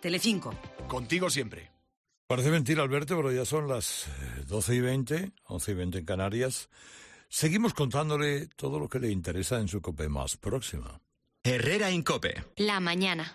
Telecinco. Contigo siempre. Parece mentira, Alberto, pero ya son las 12:20, 11:20 en Canarias. Seguimos contándole todo lo que le interesa en su COPE más próxima. Herrera en COPE. La mañana.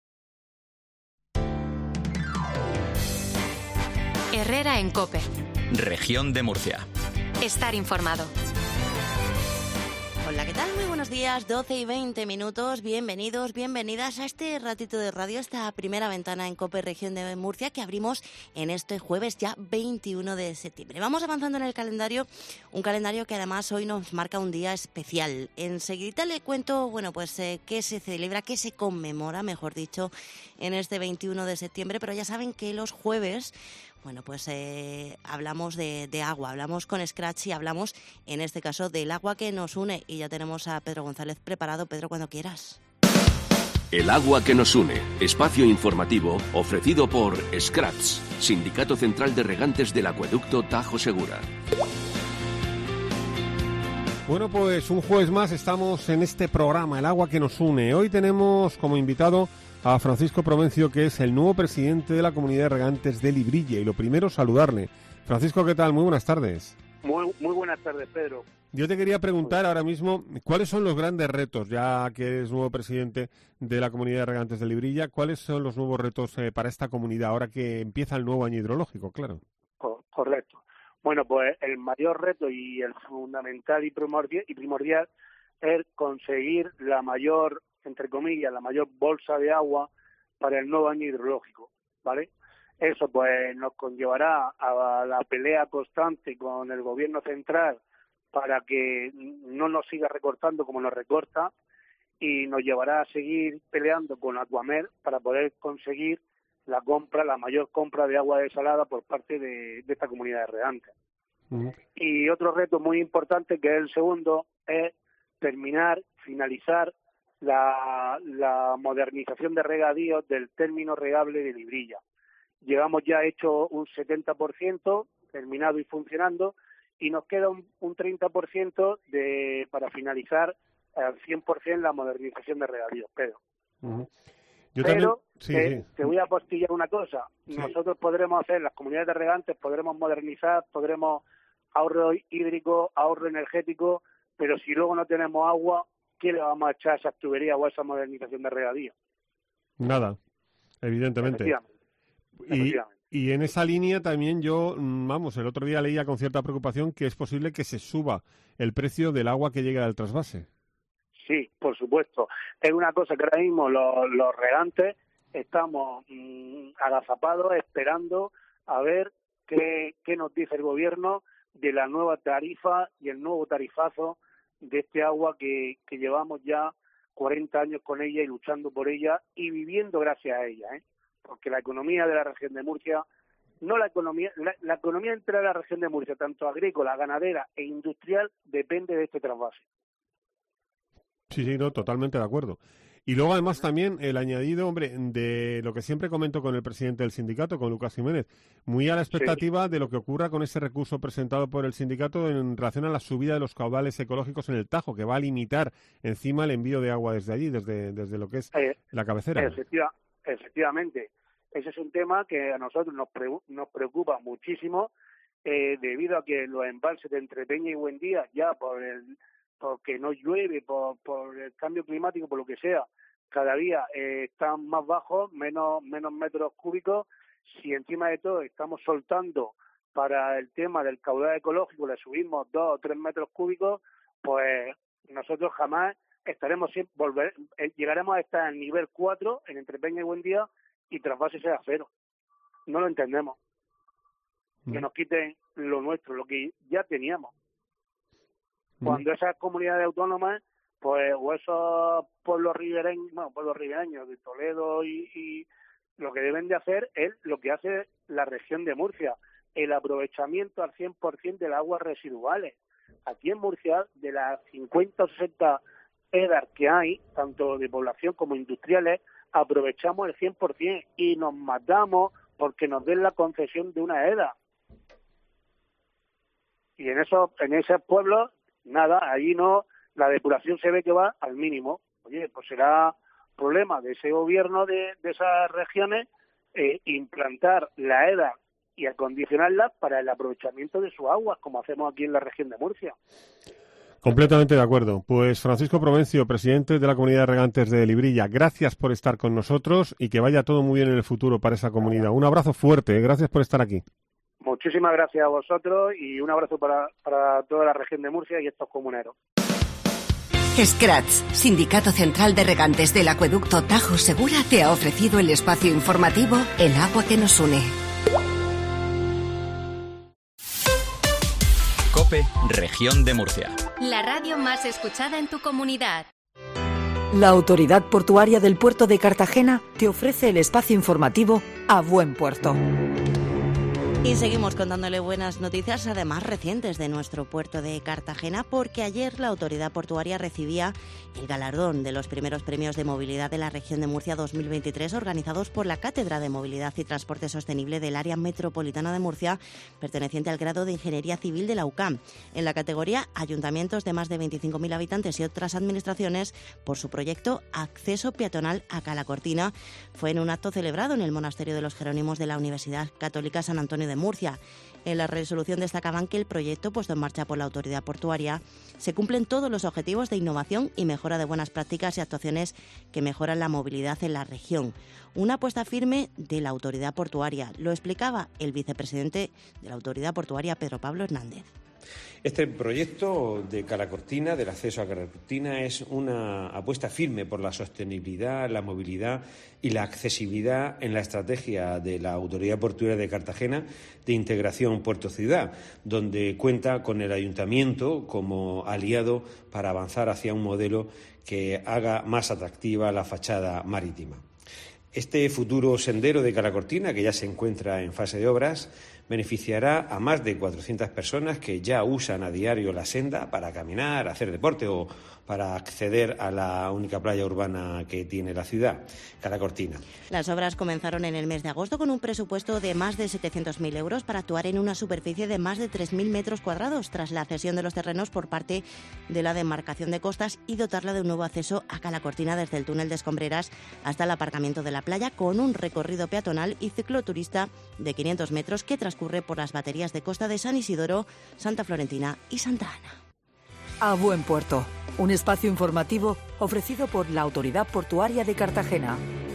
Herrera en COPE. Región de Murcia. Estar informado. Hola, ¿qué tal? Muy buenos días, 12:20. Bienvenidos, bienvenidas a este ratito de radio, esta primera ventana en COPE Región de Murcia que abrimos en este jueves ya 21 de septiembre. Vamos avanzando en el calendario, un calendario que además hoy nos marca un día especial. Enseguida le cuento, qué se celebra, qué se conmemora, mejor dicho, en este 21 de septiembre, pero ya saben que los jueves hablamos de agua, hablamos con Scratch y hablamos, en este caso, del agua que nos une. Y ya tenemos a Pedro González preparado. Pedro, cuando quieras. El agua que nos une, espacio informativo ofrecido por Scratch, Sindicato Central de Regantes del Acueducto Tajo Segura. Bueno, pues un jueves más estamos en este programa, El agua que nos une. Hoy tenemos como invitado a Francisco Provencio, que es el nuevo presidente de la Comunidad de Regantes de Librilla. Y lo primero, saludarle. Francisco, ¿qué tal? Muy buenas tardes. Muy buenas tardes, Pedro. Yo te quería preguntar ahora mismo, ¿cuáles son los grandes retos, ya que eres nuevo presidente de la Comunidad de Regantes de Librilla? ¿Cuáles son los nuevos retos para esta comunidad ahora que empieza el nuevo año hidrológico? Claro. Correcto. Bueno, pues el mayor reto y el fundamental y primordial es conseguir la mayor, entre comillas, la mayor bolsa de agua para el nuevo año hidrológico, ¿vale? Eso pues nos conllevará a la pelea constante con el gobierno central para que no nos siga recortando como nos recorta, y nos llevará a seguir peleando con Acuamer para poder conseguir la mayor compra de agua desalada por parte de esta comunidad de regantes. Uh-huh. Y otro reto muy importante, que es el segundo, es finalizar la modernización de regadíos del término regable de Librilla. Llevamos ya hecho un 70% terminado y funcionando, y nos queda un 30% para finalizar al 100% la modernización de regadíos, Pedro. Uh-huh. Te voy a apostillar una cosa. Sí. Nosotros podremos hacer, las comunidades de regantes, podremos modernizar, podremos ahorro hídrico, ahorro energético, pero si luego no tenemos agua, ¿qué le vamos a echar a esas tuberías o a esa modernización de regadío? Nada, evidentemente. Y en esa línea también yo, el otro día leía con cierta preocupación que es posible que se suba el precio del agua que llega del trasvase. Sí, por supuesto. Es una cosa que ahora mismo los regantes estamos agazapados esperando a ver qué nos dice el gobierno de la nueva tarifa y el nuevo tarifazo de este agua que llevamos ya 40 años con ella y luchando por ella y viviendo gracias a ella, porque la economía de la región de Murcia, la economía entera de la región de Murcia, tanto agrícola, ganadera e industrial, depende de este trasvase. Sí, no, totalmente de acuerdo. Y luego además también el añadido, de lo que siempre comento con el presidente del sindicato, con Lucas Jiménez, muy a la expectativa de lo que ocurra con ese recurso presentado por el sindicato en relación a la subida de los caudales ecológicos en el Tajo, que va a limitar encima el envío de agua desde allí, desde lo que es la cabecera. Efectivamente. Ese es un tema que a nosotros nos preocupa muchísimo, debido a que los embalses de Entrepeña y Buendía, ya porque no llueve, por el cambio climático, por lo que sea, cada día están más bajos, menos metros cúbicos. Si encima de todo estamos soltando para el tema del caudal ecológico, le subimos 2 o 3 metros cúbicos, pues nosotros jamás llegaremos a estar en nivel 4 en Entrepeña y Buendía y trasvase sea 0. No lo entendemos. Que nos quiten lo nuestro, lo que ya teníamos. Cuando esas comunidades autónomas, pues, o esos pueblos ribereños de Toledo y lo que deben de hacer es lo que hace la región de Murcia, el aprovechamiento al 100% de las aguas residuales. Aquí en Murcia, de las 50 o 60 EDAR que hay, tanto de población como industriales, aprovechamos el 100% y nos matamos porque nos den la concesión de una EDA. Y en esos pueblos, nada, allí no, la depuración se ve que va al mínimo. Oye, pues será problema de ese gobierno de esas regiones, implantar la EDA y acondicionarla para el aprovechamiento de sus aguas, como hacemos aquí en la región de Murcia. Completamente de acuerdo. Pues Francisco Provencio, presidente de la Comunidad de Regantes de Librilla, gracias por estar con nosotros y que vaya todo muy bien en el futuro para esa comunidad. Un abrazo fuerte, gracias por estar aquí. Muchísimas gracias a vosotros y un abrazo para toda la región de Murcia y estos comuneros. Scratch, Sindicato Central de Regantes del Acueducto Tajo Segura, te ha ofrecido el espacio informativo El agua que nos une. COPE, Región de Murcia. La radio más escuchada en tu comunidad. La Autoridad Portuaria del Puerto de Cartagena te ofrece el espacio informativo A Buen Puerto. Y seguimos contándole buenas noticias, además recientes, de nuestro puerto de Cartagena, porque ayer la Autoridad Portuaria recibía el galardón de los primeros premios de movilidad de la región de Murcia 2023, organizados por la Cátedra de Movilidad y Transporte Sostenible del Área Metropolitana de Murcia, perteneciente al grado de Ingeniería Civil de la UCAM. En la categoría Ayuntamientos de más de 25.000 habitantes y otras administraciones, por su proyecto Acceso Peatonal a Calacortina, fue en un acto celebrado en el Monasterio de los Jerónimos de la Universidad Católica San Antonio de Murcia. En la resolución destacaban que el proyecto puesto en marcha por la Autoridad Portuaria se cumplen todos los objetivos de innovación y mejora de buenas prácticas y actuaciones que mejoran la movilidad en la región. Una apuesta firme de la Autoridad Portuaria, lo explicaba el vicepresidente de la Autoridad Portuaria, Pedro Pablo Hernández. Este proyecto de Calacortina, del acceso a Calacortina, es una apuesta firme por la sostenibilidad, la movilidad y la accesibilidad en la estrategia de la Autoridad Portuaria de Cartagena de integración puerto-ciudad, donde cuenta con el Ayuntamiento como aliado para avanzar hacia un modelo que haga más atractiva la fachada marítima. Este futuro sendero de Calacortina, que ya se encuentra en fase de obras, beneficiará a más de 400 personas que ya usan a diario la senda para caminar, hacer deporte o para acceder a la única playa urbana que tiene la ciudad, Calacortina. Las obras comenzaron en el mes de agosto con un presupuesto de más de 700.000 euros para actuar en una superficie de más de 3.000 metros cuadrados tras la cesión de los terrenos por parte de la demarcación de costas y dotarla de un nuevo acceso a Calacortina desde el túnel de Escombreras hasta el aparcamiento de la playa, con un recorrido peatonal y cicloturista de 500 metros que transcurre por las baterías de costa de San Isidoro, Santa Florentina y Santa Ana. A Buen Puerto, un espacio informativo ofrecido por la Autoridad Portuaria de Cartagena.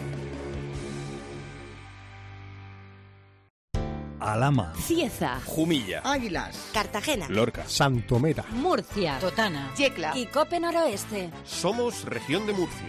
Alhama, Cieza, Jumilla, Águilas, Cartagena, Lorca, Santomera, Murcia, Totana, Yecla y Cope Noroeste. Somos Región de Murcia.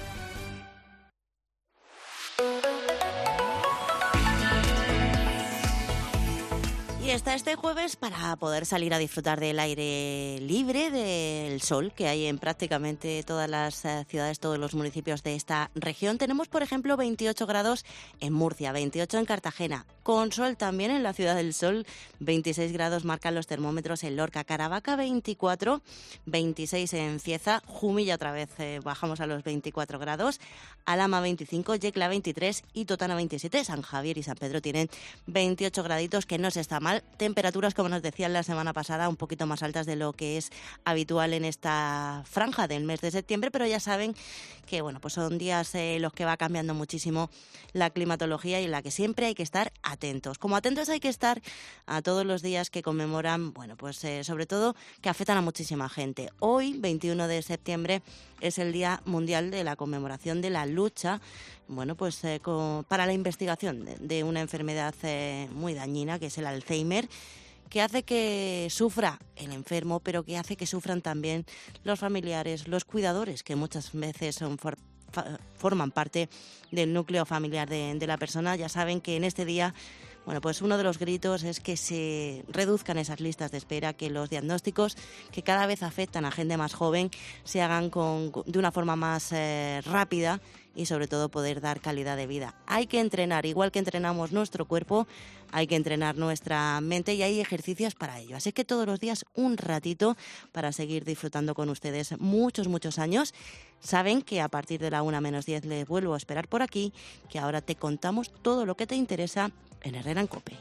Y está este jueves para poder salir a disfrutar del aire libre, del sol que hay en prácticamente todas las ciudades, todos los municipios de esta región. Tenemos, por ejemplo, 28 grados en Murcia, 28 en Cartagena, con sol también en la Ciudad del Sol, 26 grados marcan los termómetros en Lorca, Caravaca 24, 26 en Cieza, Jumilla otra vez bajamos a los 24 grados, Alhama 25, Yecla 23 y Totana 27, San Javier y San Pedro tienen 28 graditos, que no se está mal. Temperaturas, como nos decían la semana pasada, un poquito más altas de lo que es habitual en esta franja del mes de septiembre, pero ya saben que bueno, pues son días los que va cambiando muchísimo la climatología y en la que siempre hay que estar atentos. Como atentos hay que estar a todos los días que conmemoran, bueno, pues sobre todo que afectan a muchísima gente. Hoy, 21 de septiembre, es el Día Mundial de la conmemoración de la lucha, bueno, pues para la investigación de una enfermedad muy dañina, que es el Alzheimer, que hace que sufra el enfermo, pero que hace que sufran también los familiares, los cuidadores, que muchas veces forman parte del núcleo familiar de la persona. Ya saben que en este día, bueno, pues uno de los gritos es que se reduzcan esas listas de espera, que los diagnósticos que cada vez afectan a gente más joven se hagan de una forma más rápida y sobre todo poder dar calidad de vida. Hay que entrenar, igual que entrenamos nuestro cuerpo, hay que entrenar nuestra mente y hay ejercicios para ello. Así que todos los días un ratito para seguir disfrutando con ustedes muchos años. Saben que a partir de la 1:10 les vuelvo a esperar por aquí, que ahora te contamos todo lo que te interesa en Herrera en COPE.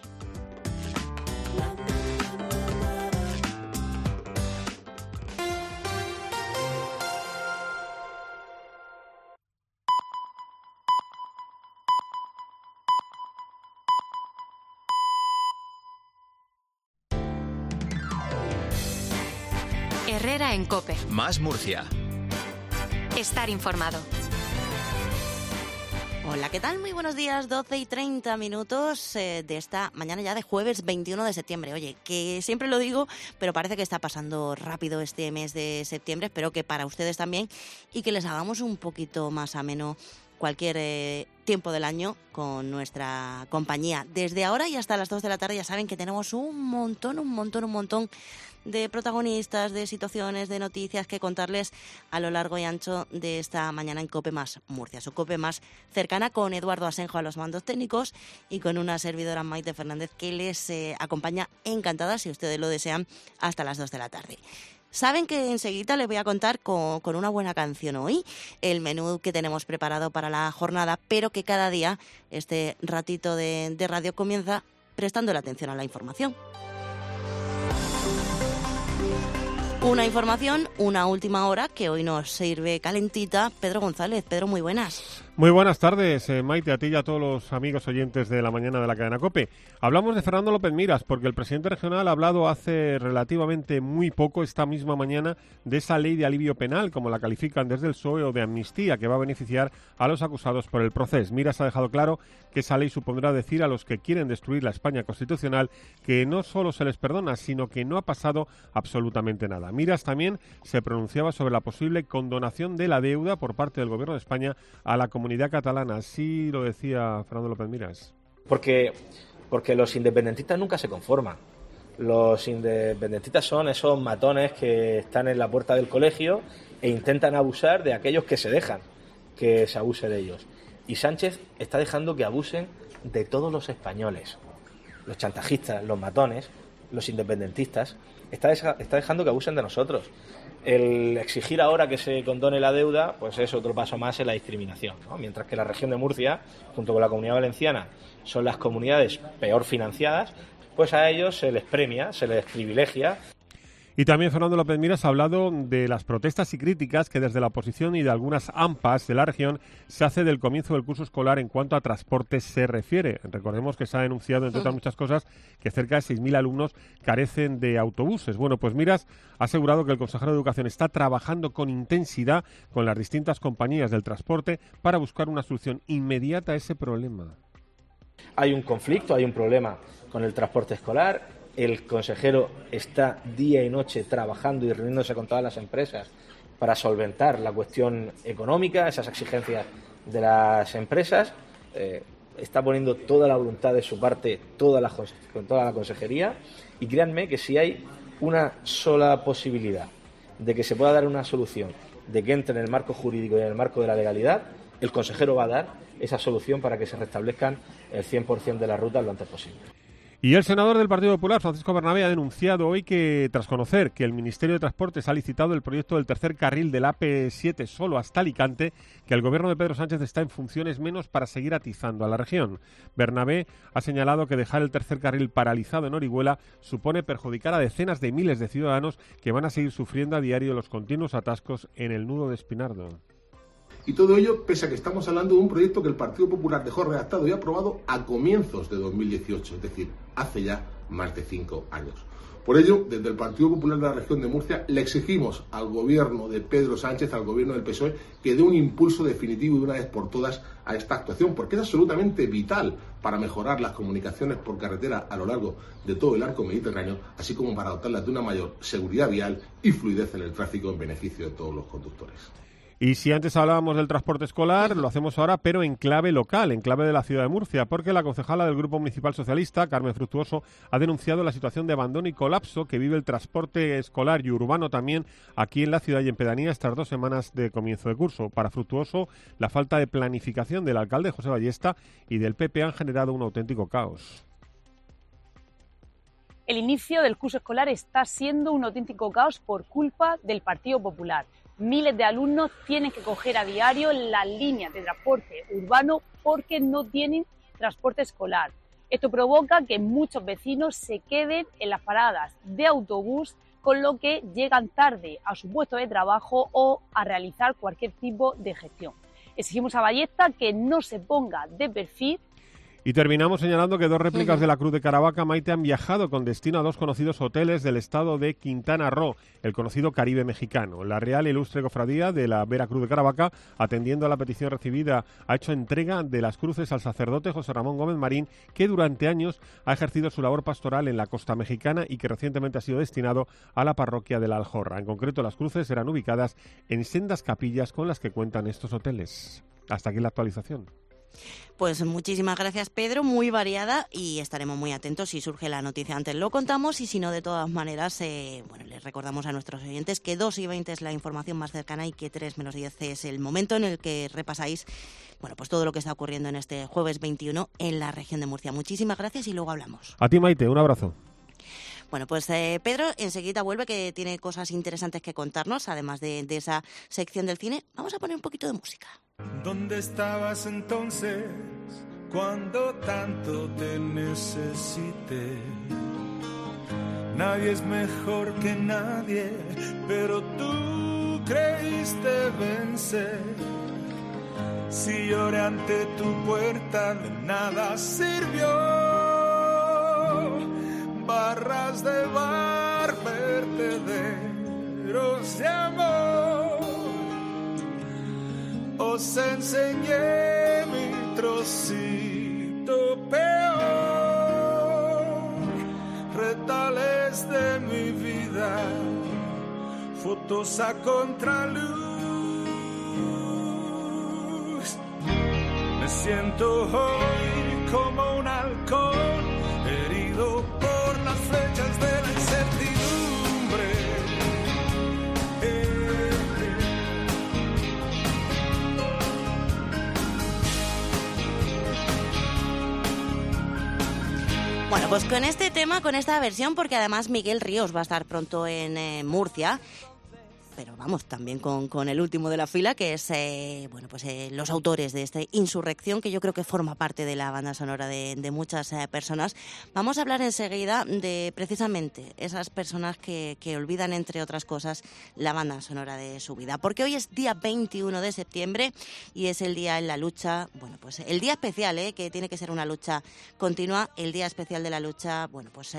Herrera en COPE. Más Murcia. Estar informado. Hola, ¿qué tal? Muy buenos días, 12:30 de esta mañana ya de jueves 21 de septiembre. Oye, que siempre lo digo, pero parece que está pasando rápido este mes de septiembre. Espero que para ustedes también y que les hagamos un poquito más ameno cualquier tiempo del año con nuestra compañía. Desde ahora y hasta las 2 de la tarde ya saben que tenemos un montón de protagonistas, de situaciones, de noticias que contarles a lo largo y ancho de esta mañana en COPE Más Murcia, su COPE más cercana, con Eduardo Asenjo a los mandos técnicos y con una servidora, Maite Fernández, que les acompaña encantada, si ustedes lo desean, hasta las 2 de la tarde. Saben que enseguida les voy a contar con una buena canción hoy, el menú que tenemos preparado para la jornada, pero que cada día este ratito de radio comienza prestando la atención a la información. Una información, una última hora que hoy nos sirve calentita. Pedro González. Pedro, muy buenas. Muy buenas tardes, Maite, a ti y a todos los amigos oyentes de la mañana de la cadena COPE. Hablamos de Fernando López Miras, porque el presidente regional ha hablado hace relativamente muy poco, esta misma mañana, de esa ley de alivio penal, como la califican desde el PSOE, o de amnistía, que va a beneficiar a los acusados por el proceso. Miras ha dejado claro que esa ley supondrá decir a los que quieren destruir la España constitucional que no solo se les perdona, sino que no ha pasado absolutamente nada. Miras también se pronunciaba sobre la posible condonación de la deuda por parte del Gobierno de España a la comunidad catalana. Así lo decía Fernando López Miras. Porque los independentistas nunca se conforman. Los independentistas son esos matones que están en la puerta del colegio e intentan abusar de aquellos que se dejan que se abuse de ellos. Y Sánchez está dejando que abusen de todos los españoles. Los chantajistas, los matones, los independentistas, está dejando que abusen de nosotros. El exigir ahora que se condone la deuda, pues es otro paso más en la discriminación, ¿no? Mientras que la región de Murcia, junto con la Comunidad Valenciana, son las comunidades peor financiadas, pues a ellos se les premia, se les privilegia. Y también Fernando López Miras ha hablado de las protestas y críticas que desde la oposición y de algunas AMPAs de la región se hace del comienzo del curso escolar en cuanto a transporte se refiere. Recordemos que se ha denunciado, entre otras muchas cosas, que cerca de 6.000 alumnos carecen de autobuses. Bueno, pues Miras ha asegurado que el consejero de Educación está trabajando con intensidad con las distintas compañías del transporte para buscar una solución inmediata a ese problema. Hay un conflicto, hay un problema con el transporte escolar. El consejero está día y noche trabajando y reuniéndose con todas las empresas para solventar la cuestión económica, esas exigencias de las empresas. Está poniendo toda la voluntad de su parte, con toda la consejería. Y créanme que si hay una sola posibilidad de que se pueda dar una solución, de que entre en el marco jurídico y en el marco de la legalidad, el consejero va a dar esa solución para que se restablezcan el 100% de las rutas lo antes posible. Y el senador del Partido Popular, Francisco Bernabé, ha denunciado hoy que, tras conocer que el Ministerio de Transportes ha licitado el proyecto del tercer carril del AP7 solo hasta Alicante, que el gobierno de Pedro Sánchez está en funciones menos para seguir atizando a la región. Bernabé ha señalado que dejar el tercer carril paralizado en Orihuela supone perjudicar a decenas de miles de ciudadanos que van a seguir sufriendo a diario los continuos atascos en el nudo de Espinardo. Y todo ello pese a que estamos hablando de un proyecto que el Partido Popular dejó redactado y aprobado a comienzos de 2018, es decir, hace ya más de 5 años. Por ello, desde el Partido Popular de la región de Murcia le exigimos al gobierno de Pedro Sánchez, al gobierno del PSOE, que dé un impulso definitivo y de una vez por todas a esta actuación, porque es absolutamente vital para mejorar las comunicaciones por carretera a lo largo de todo el arco mediterráneo, así como para dotarlas de una mayor seguridad vial y fluidez en el tráfico en beneficio de todos los conductores. Y si antes hablábamos del transporte escolar, lo hacemos ahora, pero en clave local, en clave de la ciudad de Murcia, porque la concejala del Grupo Municipal Socialista, Carmen Fructuoso, ha denunciado la situación de abandono y colapso que vive el transporte escolar y urbano también aquí en la ciudad y en pedanía estas 2 semanas de comienzo de curso. Para Fructuoso, la falta de planificación del alcalde José Ballesta y del PP han generado un auténtico caos. El inicio del curso escolar está siendo un auténtico caos por culpa del Partido Popular. Miles de alumnos tienen que coger a diario las líneas de transporte urbano porque no tienen transporte escolar. Esto provoca que muchos vecinos se queden en las paradas de autobús, con lo que llegan tarde a su puesto de trabajo o a realizar cualquier tipo de gestión. Exigimos a Ballesta que no se ponga de perfil. Y terminamos señalando que 2 réplicas de la Cruz de Caravaca, Maite, han viajado con destino a 2 conocidos hoteles del estado de Quintana Roo, el conocido Caribe mexicano. La Real e Ilustre Cofradía de la Vera Cruz de Caravaca, atendiendo a la petición recibida, ha hecho entrega de las cruces al sacerdote José Ramón Gómez Marín, que durante años ha ejercido su labor pastoral en la costa mexicana y que recientemente ha sido destinado a la parroquia de la Aljorra. En concreto, las cruces serán ubicadas en sendas capillas con las que cuentan estos hoteles. Hasta aquí la actualización. Pues muchísimas gracias, Pedro, muy variada, y estaremos muy atentos. Si surge la noticia antes lo contamos, y si no, de todas maneras, les recordamos a nuestros oyentes que 2:20 es la información más cercana y que 3:10 es el momento en el que repasáis pues todo lo que está ocurriendo en este jueves 21 en la región de Murcia. Muchísimas gracias y luego hablamos. A ti, Maite, un abrazo. Bueno, pues Pedro enseguida vuelve, que tiene cosas interesantes que contarnos, además de esa sección del cine. Vamos a poner un poquito de música. ¿Dónde estabas entonces cuando tanto te necesité? Nadie es mejor que nadie, pero tú creíste vencer. Si lloré ante tu puerta, de nada sirvió. Barras de bar, vertederos de amor. Os enseñé mi trocito peor. Retales de mi vida, fotos a contraluz. Me siento hoy como un halcón herido por las flechas de la incertidumbre. Bueno, pues con este tema, con esta versión, porque además Miguel Ríos va a estar pronto en Murcia, pero vamos, también con el último de la fila, que es los autores de esta Insurrección, que yo creo que forma parte de la banda sonora de muchas personas. Vamos a hablar enseguida de precisamente esas personas que olvidan, entre otras cosas, la banda sonora de su vida. Porque hoy es día 21 de septiembre y es el día en la lucha, el día especial, que tiene que ser una lucha continua, el día especial de la lucha,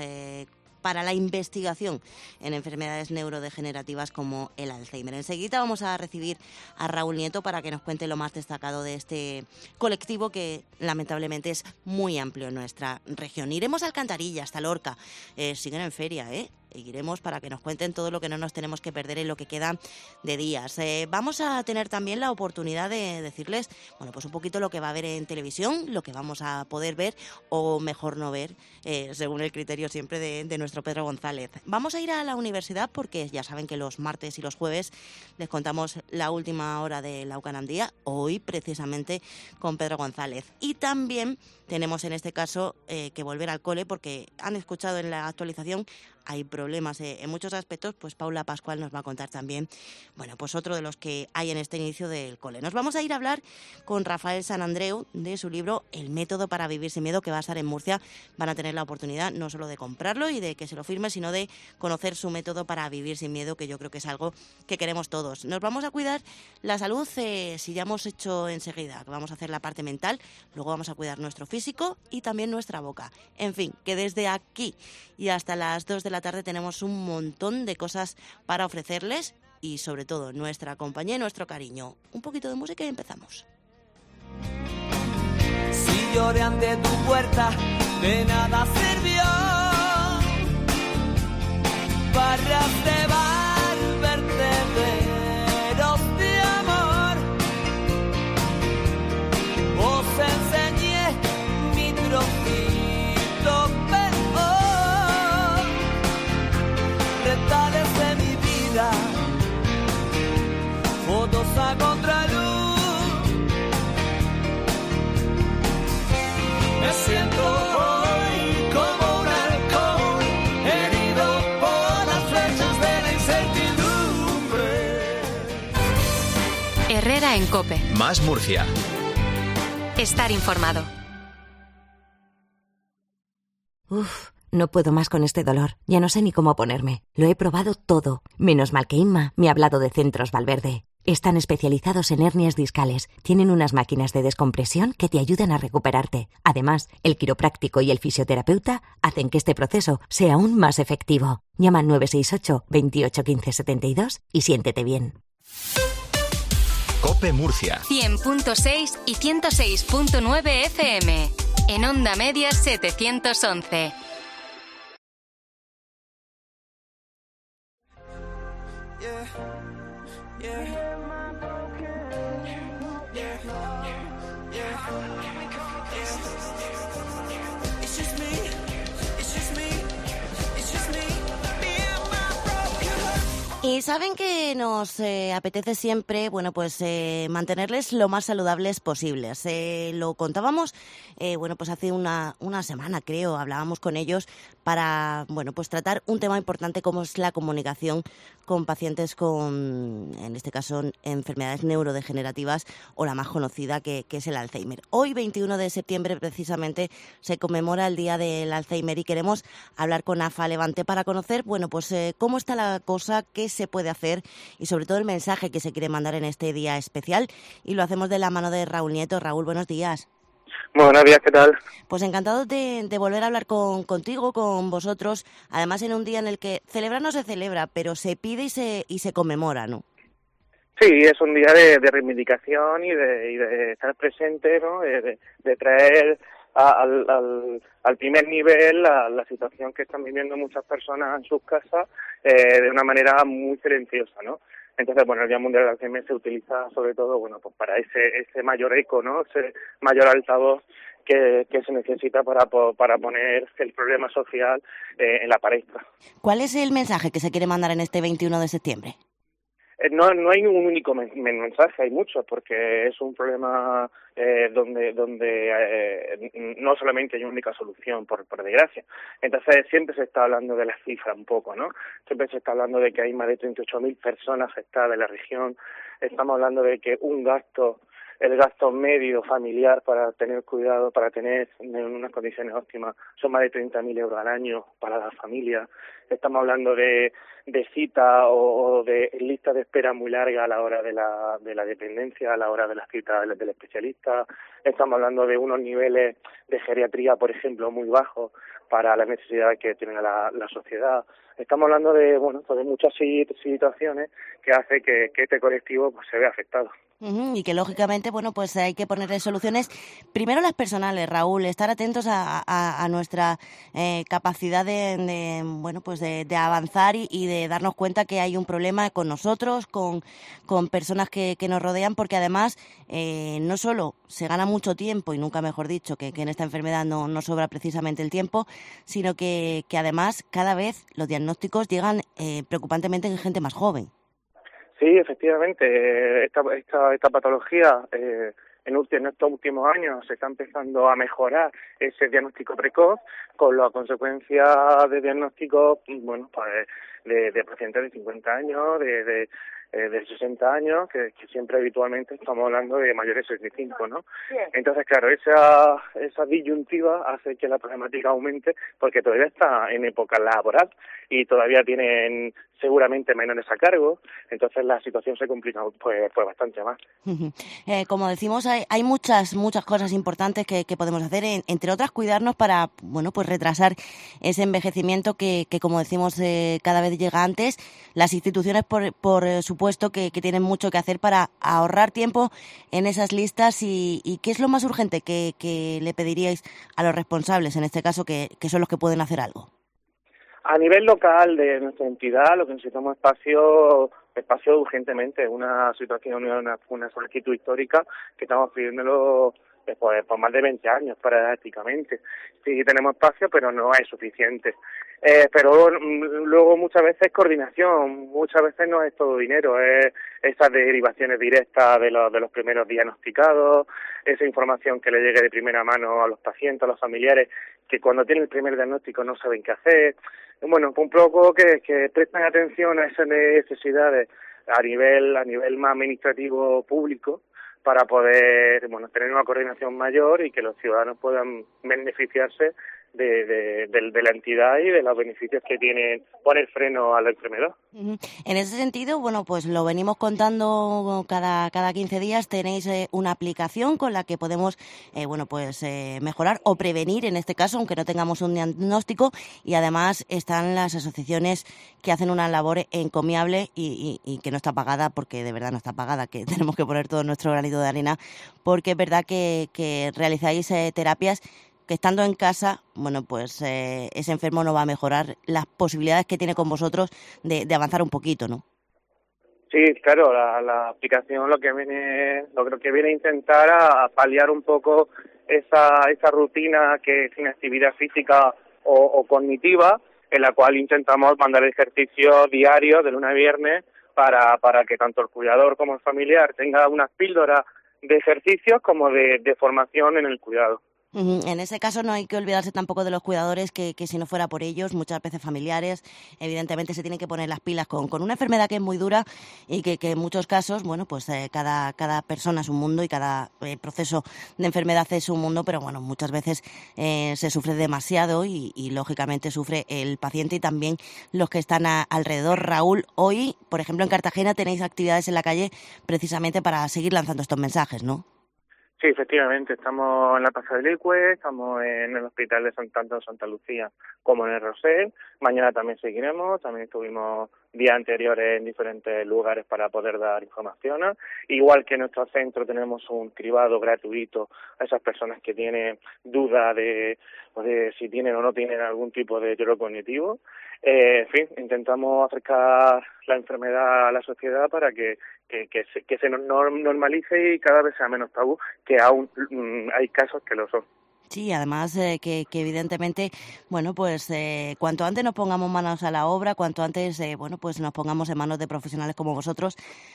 para la investigación en enfermedades neurodegenerativas como el Alzheimer. Enseguida vamos a recibir a Raúl Nieto para que nos cuente lo más destacado de este colectivo, que lamentablemente es muy amplio en nuestra región. Iremos a Alcantarilla, hasta Lorca. Siguen en feria, iremos para que nos cuenten todo lo que no nos tenemos que perder en lo que queda de días. Vamos a tener también la oportunidad de decirles, un poquito lo que va a haber en televisión, lo que vamos a poder ver o mejor no ver, según el criterio siempre de nuestro Pedro González. Vamos a ir a la universidad porque ya saben que los martes y los jueves les contamos la última hora de la Eucaristía, hoy precisamente con Pedro González. Y también tenemos en este caso que volver al cole, porque han escuchado en la actualización, hay problemas en muchos aspectos, pues Paula Pascual nos va a contar también, otro de los que hay en este inicio del cole. Nos vamos a ir a hablar con Rafael San Andreu de su libro El método para vivir sin miedo, que va a estar en Murcia. Van a tener la oportunidad no solo de comprarlo y de que se lo firme, sino de conocer su método para vivir sin miedo, que yo creo que es algo que queremos todos. Nos vamos a cuidar la salud, si ya hemos hecho enseguida, que vamos a hacer la parte mental, luego vamos a cuidar nuestro físico y también nuestra boca. En fin, que desde aquí y hasta las 2 de la tarde tenemos un montón de cosas para ofrecerles y sobre todo nuestra compañía y nuestro cariño. Un poquito de música y empezamos. Si lloré ante tu puerta, de nada sirvió. Barras de bar, vertederos de amor. Os enseñé mi trocito peor. Retales de mi vida, fotos a contraluz. Me siento hoy como un halcón herido por las flechas de la incertidumbre. Herrera en COPE. Más Murcia. Estar informado. No puedo más con este dolor. Ya no sé ni cómo ponerme. Lo he probado todo. Menos mal que Inma me ha hablado de Centros Valverde. Están especializados en hernias discales. Tienen unas máquinas de descompresión que te ayudan a recuperarte. Además, el quiropráctico y el fisioterapeuta hacen que este proceso sea aún más efectivo. Llama al 968 28 15 72 y siéntete bien. COPE Murcia 100.6 y 106.9 FM. En Onda Media 711. Y saben que nos apetece siempre, bueno, pues mantenerles lo más saludables posibles. Lo contábamos, bueno, pues hace una semana, creo, hablábamos con ellos para, bueno, pues tratar un tema importante como es la comunicación con pacientes con, en este caso, enfermedades neurodegenerativas o la más conocida que es el Alzheimer. Hoy, 21 de septiembre, precisamente, se conmemora el Día del Alzheimer y queremos hablar con AFA Levante para conocer, bueno, pues cómo está la cosa, qué se puede hacer y sobre todo el mensaje que se quiere mandar en este día especial, y lo hacemos de la mano de Raúl Nieto. Raúl, buenos días. Buenos días, ¿qué tal? Pues encantado de volver a hablar contigo, con vosotros, además en un día en el que celebrar no se celebra, pero se pide y se conmemora, ¿no? Sí, es un día de reivindicación y de estar presente, ¿no? De traer al primer nivel la situación que están viviendo muchas personas en sus casas de una manera muy silenciosa, ¿no? Entonces, bueno, el Día Mundial del Alzheimer se utiliza sobre todo, bueno, pues para ese mayor eco, ¿no? Ese mayor altavoz que se necesita para poner el problema social en la palestra. ¿Cuál es el mensaje que se quiere mandar en este 21 de septiembre? No hay un único mensaje, hay muchos, porque es un problema donde no solamente hay una única solución, por desgracia. Entonces siempre se está hablando de las cifras un poco, ¿no? Siempre se está hablando de que hay más de 38.000 personas afectadas en la región. Estamos hablando de que el gasto medio familiar para tener cuidado, para tener en unas condiciones óptimas, son más de 30.000 euros al año para las familias. Estamos hablando de citas o de listas de espera muy largas a la hora de la dependencia, a la hora de las citas del especialista. Estamos hablando de unos niveles de geriatría, por ejemplo, muy bajos para las necesidades que tiene la sociedad. Estamos hablando de, bueno, pues de muchas situaciones que hace que este colectivo pues se vea afectado. Y que lógicamente, bueno, pues hay que ponerle soluciones, primero las personales, Raúl, estar atentos a nuestra capacidad de bueno, pues de avanzar y de darnos cuenta que hay un problema con nosotros, con personas que nos rodean, porque además no solo se gana mucho tiempo, y nunca mejor dicho, que en esta enfermedad no sobra precisamente el tiempo, sino que además cada vez los diagnósticos llegan preocupantemente en gente más joven. Sí, efectivamente, esta patología en estos últimos años se está empezando a mejorar ese diagnóstico precoz, con la consecuencia de diagnósticos, bueno, pues de pacientes de 50 años, de 60 años, que siempre habitualmente estamos hablando de mayores de 65, ¿no? Entonces, claro, esa disyuntiva hace que la problemática aumente, porque todavía está en época laboral y todavía tienen seguramente menores a cargo, entonces la situación se complica pues bastante más. Como decimos, hay muchas cosas importantes que podemos hacer, entre otras cuidarnos para, bueno, pues retrasar ese envejecimiento que como decimos, cada vez llega antes. Las instituciones, por supuesto, que tienen mucho que hacer para ahorrar tiempo en esas listas. ¿Y qué es lo más urgente que le pediríais a los responsables, en este caso, que son los que pueden hacer algo? A nivel local de nuestra entidad, lo que necesitamos es espacio urgentemente, una situación, una solicitud histórica que estamos pidiéndolo pues, por más de 20 años prácticamente. Sí tenemos espacio, pero no es suficiente. Pero luego muchas veces coordinación, muchas veces no es todo dinero, es esas derivaciones directas de los primeros diagnosticados, esa información que le llegue de primera mano a los pacientes, a los familiares, que cuando tienen el primer diagnóstico no saben qué hacer. Bueno, un poco que presten atención a esas necesidades a nivel más administrativo público, para poder, bueno, tener una coordinación mayor y que los ciudadanos puedan beneficiarse de la entidad y de los beneficios que tiene poner freno a la enfermedad. En ese sentido, bueno, pues lo venimos contando cada 15 días. Tenéis una aplicación con la que podemos, mejorar o prevenir, en este caso, aunque no tengamos un diagnóstico. Y además están las asociaciones que hacen una labor encomiable y que no está pagada, porque de verdad no está pagada, que tenemos que poner todo nuestro granito de arena, porque es verdad que realizáis terapias que estando en casa, bueno, pues ese enfermo no va a mejorar las posibilidades que tiene con vosotros de avanzar un poquito, ¿no? Sí, claro, la aplicación lo que viene a intentar a paliar un poco esa rutina que es inactividad física o cognitiva, en la cual intentamos mandar ejercicios diarios de lunes a viernes para que tanto el cuidador como el familiar tenga unas píldoras de ejercicios como de formación en el cuidado. En ese caso no hay que olvidarse tampoco de los cuidadores que si no fuera por ellos, muchas veces familiares, evidentemente se tienen que poner las pilas con una enfermedad que es muy dura y que en muchos casos, bueno, pues cada persona es un mundo y cada proceso de enfermedad es un mundo, pero bueno, muchas veces se sufre demasiado y lógicamente sufre el paciente y también los que están alrededor. Raúl, hoy, por ejemplo, en Cartagena tenéis actividades en la calle precisamente para seguir lanzando estos mensajes, ¿no? Sí, efectivamente, estamos en la Plaza del Icue, estamos en el Hospital de tanto de Santa Lucía como en el Rosell. Mañana también seguiremos, también estuvimos días anteriores en diferentes lugares para poder dar información. Igual que en nuestro centro tenemos un cribado gratuito a esas personas que tienen duda de si tienen o no tienen algún tipo de deterioro cognitivo. En fin, intentamos acercar la enfermedad a la sociedad para que se normalice y cada vez sea menos tabú, que aún hay casos que lo son. Sí, además que evidentemente, bueno, pues cuanto antes nos pongamos manos a la obra, cuanto antes, pues nos pongamos en manos de profesionales como vosotros,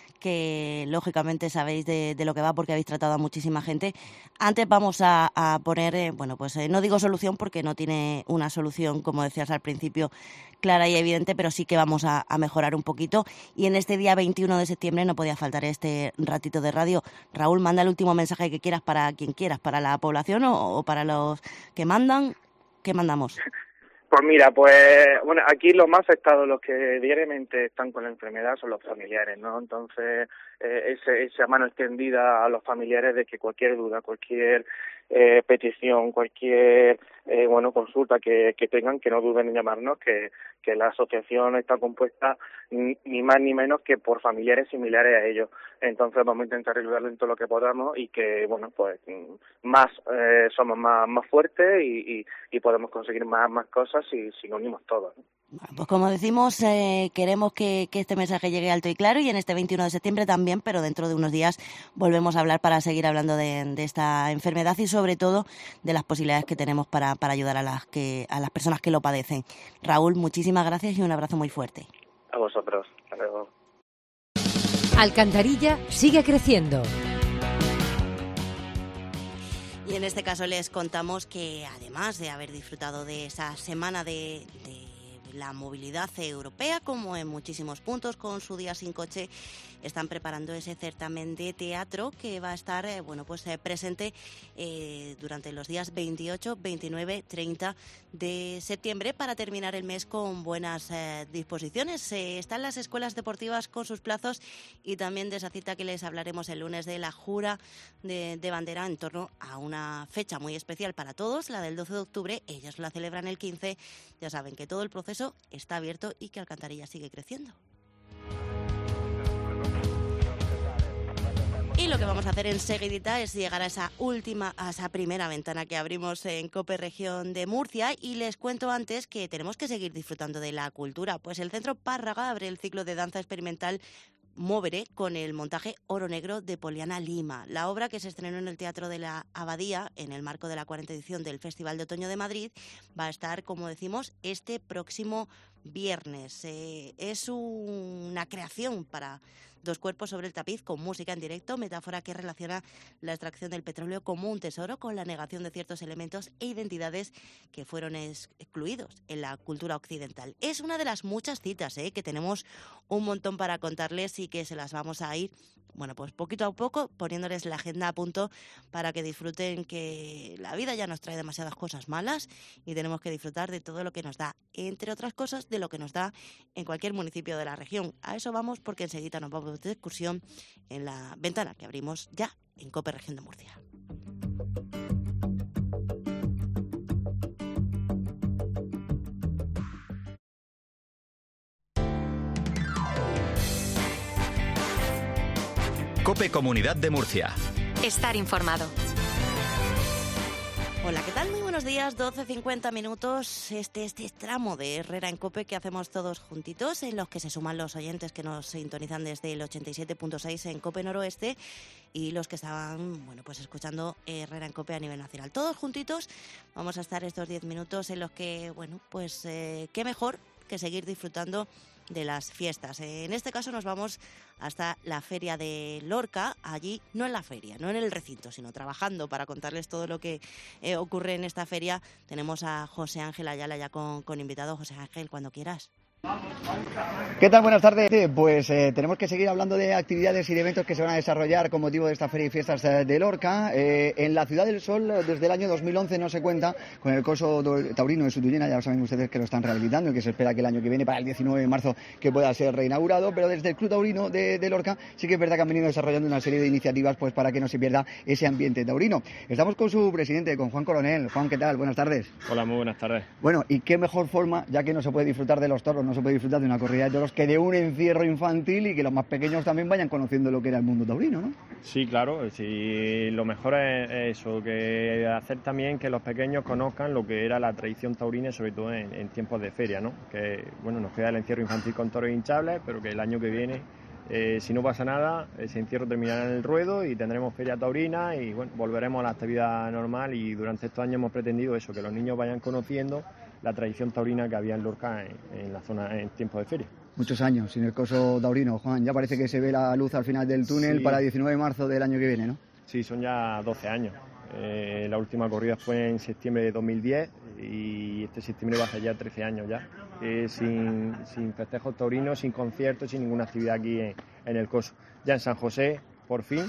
que lógicamente sabéis de lo que va porque habéis tratado a muchísima gente. Antes vamos a poner, no digo solución porque no tiene una solución, como decías al principio, clara y evidente, pero sí que vamos a mejorar un poquito. Y en este día 21 de septiembre no podía faltar este ratito de radio. Raúl, manda el último mensaje que quieras para quien quieras, para la población o para los que mandan. ¿Qué mandamos? Pues mira, aquí los más afectados, los que diariamente están con la enfermedad, son los familiares, ¿no? Entonces, esa mano extendida a los familiares de que cualquier duda, cualquier petición, cualquier consulta que tengan, que no duden en llamarnos, que la asociación está compuesta ni más ni menos que por familiares similares a ellos. Entonces vamos a intentar ayudarles en todo lo que podamos y que somos más fuertes y podemos conseguir más cosas si nos unimos todos, ¿no? Pues como decimos, queremos que este mensaje llegue alto y claro, y en este 21 de septiembre también, pero dentro de unos días volvemos a hablar para seguir hablando de esta enfermedad y sobre todo de las posibilidades que tenemos para ayudar a las personas que lo padecen. Raúl, muchísimas gracias y un abrazo muy fuerte. A vosotros. Hasta luego. Alcantarilla sigue creciendo. Y en este caso les contamos que además de haber disfrutado de esa semana de la movilidad europea, como en muchísimos puntos con su Día Sin Coche, están preparando ese certamen de teatro que va a estar presente durante los días 28, 29, 30 de septiembre para terminar el mes con buenas disposiciones. Están las escuelas deportivas con sus plazos y también de esa cita que les hablaremos el lunes de la jura de bandera en torno a una fecha muy especial para todos, la del 12 de octubre. Ellos la celebran el 15. Ya saben que todo el proceso está abierto y que Alcantarilla sigue creciendo. Y lo que vamos a hacer enseguidita es llegar a esa primera ventana que abrimos en COPE Región de Murcia, y les cuento antes que tenemos que seguir disfrutando de la cultura, pues el Centro Párraga abre el ciclo de danza experimental Móvere con el montaje Oro Negro de Poliana Lima. La obra, que se estrenó en el Teatro de la Abadía en el marco de la 40ª edición del Festival de Otoño de Madrid, va a estar, como decimos, este próximo viernes. Es una creación para dos cuerpos sobre el tapiz con música en directo, metáfora que relaciona la extracción del petróleo como un tesoro con la negación de ciertos elementos e identidades que fueron excluidos en la cultura occidental. Es una de las muchas citas que tenemos un montón para contarles y que se las vamos a ir bueno, pues poquito a poco poniéndoles la agenda a punto para que disfruten, que la vida ya nos trae demasiadas cosas malas y tenemos que disfrutar de todo lo que nos da, entre otras cosas de lo que nos da en cualquier municipio de la región. A eso vamos, porque enseguida nos vamos de excursión en la ventana que abrimos ya en COPE Región de Murcia. COPE Comunidad de Murcia. Estar informado. Hola, ¿qué tal? Muy buenos días, 12:50 minutos. Este tramo de Herrera en COPE que hacemos todos juntitos, en los que se suman los oyentes que nos sintonizan desde el 87.6 en COPE Noroeste y los que estaban, bueno, pues escuchando Herrera en COPE a nivel nacional. Todos juntitos vamos a estar estos 10 minutos en los que, bueno, pues qué mejor que seguir disfrutando de las fiestas. En este caso nos vamos hasta la Feria de Lorca, allí, no en la feria, no en el recinto, sino trabajando para contarles todo lo que ocurre en esta feria. Tenemos a José Ángel Ayala ya con invitado. José Ángel, cuando quieras. ¿Qué tal? Buenas tardes. Pues tenemos que seguir hablando de actividades y de eventos que se van a desarrollar con motivo de esta Feria y Fiestas de Lorca. En la Ciudad del Sol, desde el año 2011 no se cuenta con el coso taurino de Sutuyena. Ya saben ustedes que lo están rehabilitando y que se espera que el año que viene, para el 19 de marzo, que pueda ser reinaugurado. Pero desde el Club Taurino de Lorca sí que es verdad que han venido desarrollando una serie de iniciativas pues para que no se pierda ese ambiente taurino. Estamos con su presidente, con Juan Coronel. Juan, ¿qué tal? Buenas tardes. Hola, muy buenas tardes. Bueno, y qué mejor forma, ya que no se puede disfrutar de los toros, no se puede disfrutar de una corrida de toros, que de un encierro infantil y que los más pequeños también vayan conociendo lo que era el mundo taurino, ¿no? Sí, claro, sí, lo mejor es eso, que hacer también que los pequeños conozcan lo que era la tradición taurina, sobre todo en tiempos de feria, ¿no? Que, bueno, nos queda el encierro infantil con toros hinchables, pero que el año que viene, si no pasa nada, ese encierro terminará en el ruedo y tendremos feria taurina y, bueno, volveremos a la actividad normal. Y durante estos años hemos pretendido eso, que los niños vayan conociendo la tradición taurina que había en Lorca en la zona en tiempos de feria. Muchos años sin el coso taurino, Juan. Ya parece que se ve la luz al final del túnel, sí, para el 19 de marzo del año que viene, ¿no? Sí, son ya 12 años. La última corrida fue en septiembre de 2010 y este septiembre va a ser ya 13 años ya. Sin festejos taurinos, sin conciertos, sin ninguna actividad aquí en el coso. Ya en San José, por fin,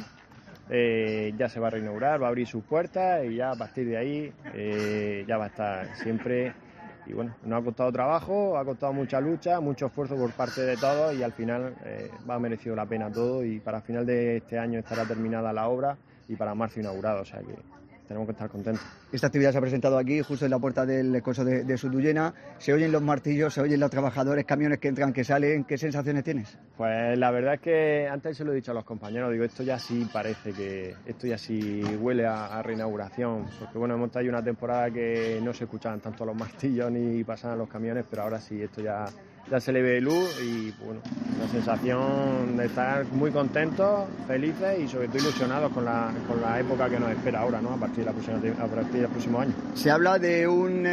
ya se va a reinaugurar, va a abrir sus puertas y ya a partir de ahí ya va a estar siempre. Y bueno, nos ha costado trabajo, ha costado mucha lucha, mucho esfuerzo por parte de todos y al final va a merecido la pena todo y para final de este año estará terminada la obra y para marzo inaugurado, o sea que tenemos que estar contentos. Esta actividad se ha presentado aquí, justo en la puerta del coso de Sutuyena. Se oyen los martillos, se oyen los trabajadores, camiones que entran, que salen. ¿Qué sensaciones tienes? Pues la verdad es que antes se lo he dicho a los compañeros, digo, esto ya sí parece que, esto ya sí huele a reinauguración, porque bueno, hemos tenido una temporada que no se escuchaban tanto los martillos ni pasaban los camiones, pero ahora sí, esto ya se le ve luz y bueno, la sensación de estar muy contentos, felices y sobre todo ilusionados con la época que nos espera ahora, ¿no? A partir del próximo año. Se habla de un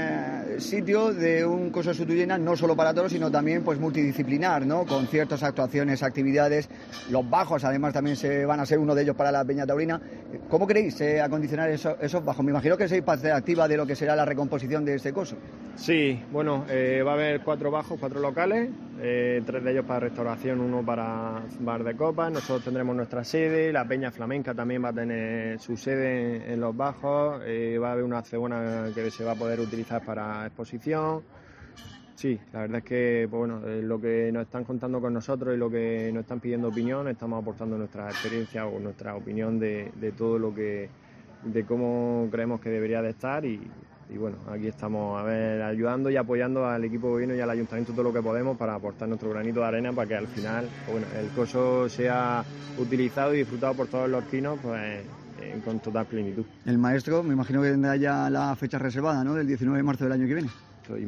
sitio, de un coso Sutuyena, no solo para toros, sino también pues multidisciplinar, ¿no? Con ciertas actuaciones, actividades. Los bajos, además, también se van a ser uno de ellos para la Peña Taurina. ¿Cómo queréis acondicionar esos bajos? Me imagino que sois parte activa de lo que será la recomposición de este coso. Sí, bueno, va a haber 4 bajos, 4 locales, 3 de ellos para restauración, 1 para bar de copas. Nosotros tendremos nuestra sede, la Peña Flamenca también va a tener su sede en los bajos, va a haber una cebona que se va a poder utilizar para exposición. Sí, la verdad es que pues bueno, lo que nos están contando con nosotros y lo que nos están pidiendo opinión, estamos aportando nuestra experiencia o nuestra opinión de todo lo que, de cómo creemos que debería de estar y bueno, aquí estamos ayudando y apoyando al equipo de gobierno y al ayuntamiento todo lo que podemos para aportar nuestro granito de arena para que al final bueno, el coso sea utilizado y disfrutado por todos los lorquinos pues, con total plenitud. El maestro, me imagino que tendrá ya la fecha reservada, ¿no? Del 19 de marzo del año que viene.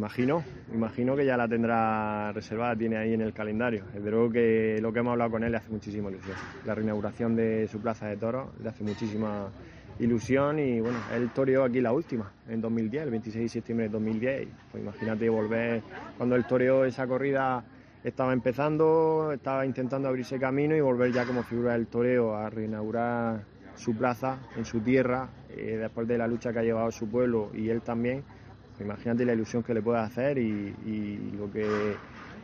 Imagino que ya la tendrá reservada, tiene ahí en el calendario. Es verdad que lo que hemos hablado con él le hace muchísima ilusión. La reinauguración de su plaza de toros le hace muchísima ilusión y bueno, él toreó aquí la última, en 2010, el 26 de septiembre de 2010. Y, pues imagínate volver, cuando él toreó esa corrida estaba empezando, estaba intentando abrirse camino y volver ya como figura del toreo a reinaugurar su plaza en su tierra, después de la lucha que ha llevado su pueblo y él también. Pues imagínate la ilusión que le puede hacer y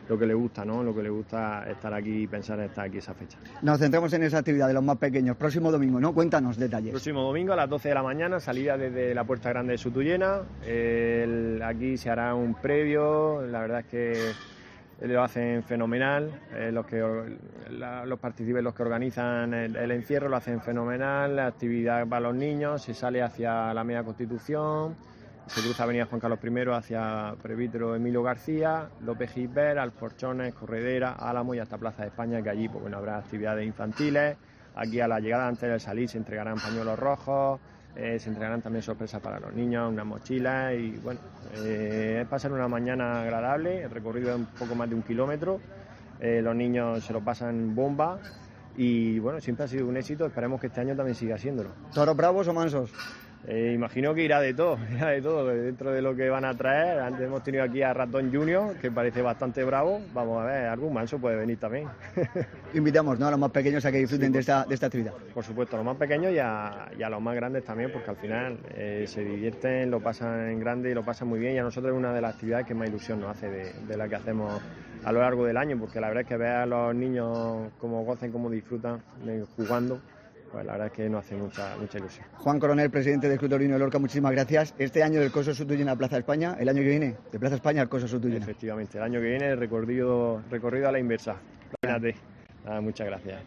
lo que le gusta, ¿no? Lo que le gusta estar aquí y pensar en estar aquí esa fecha. Nos centramos en esa actividad de los más pequeños. Próximo domingo, ¿no? Cuéntanos detalles. Próximo domingo a las 12 de la mañana, salida desde la Puerta Grande de Sutuyena. Aquí se hará un previo, la verdad es que lo hacen fenomenal, los participantes, los que organizan el encierro lo hacen fenomenal, la actividad para los niños, se sale hacia la Media Constitución, se cruza Avenida Juan Carlos I hacia Presbítero Emilio García, López Gisbert, Alforchones, Corredera, Álamo y hasta Plaza de España, que allí pues, bueno, habrá actividades infantiles. Aquí a la llegada, antes del salir, se entregarán pañuelos rojos, se entregarán también sorpresas para los niños, unas mochilas y bueno, es pasar una mañana agradable, el recorrido es un poco más de 1 kilómetro, los niños se lo pasan bomba y bueno, siempre ha sido un éxito, esperemos que este año también siga siéndolo. ¿Toros bravos o mansos? Imagino que irá de todo, dentro de lo que van a traer. Antes hemos tenido aquí a Ratón Junior, que parece bastante bravo. Vamos a ver, algún manso puede venir también. Invitamos, ¿no?, a los más pequeños a que disfruten de esta actividad. Por supuesto, a los más pequeños y a los más grandes también, porque al final se divierten, lo pasan en grande y lo pasan muy bien. Y a nosotros es una de las actividades que más ilusión nos hace de la que hacemos a lo largo del año, porque la verdad es que ver a los niños cómo gocen, cómo disfrutan jugando, pues la verdad es que nos hace mucha ilusión. Juan Coronel, presidente del Club Taurino de Lorca, muchísimas gracias. Este año del Coso Sutuyena a Plaza España, el año que viene de Plaza España al Coso Sutuyena. Efectivamente, el año que viene recorrido a la inversa. Imagínate. Muchas gracias.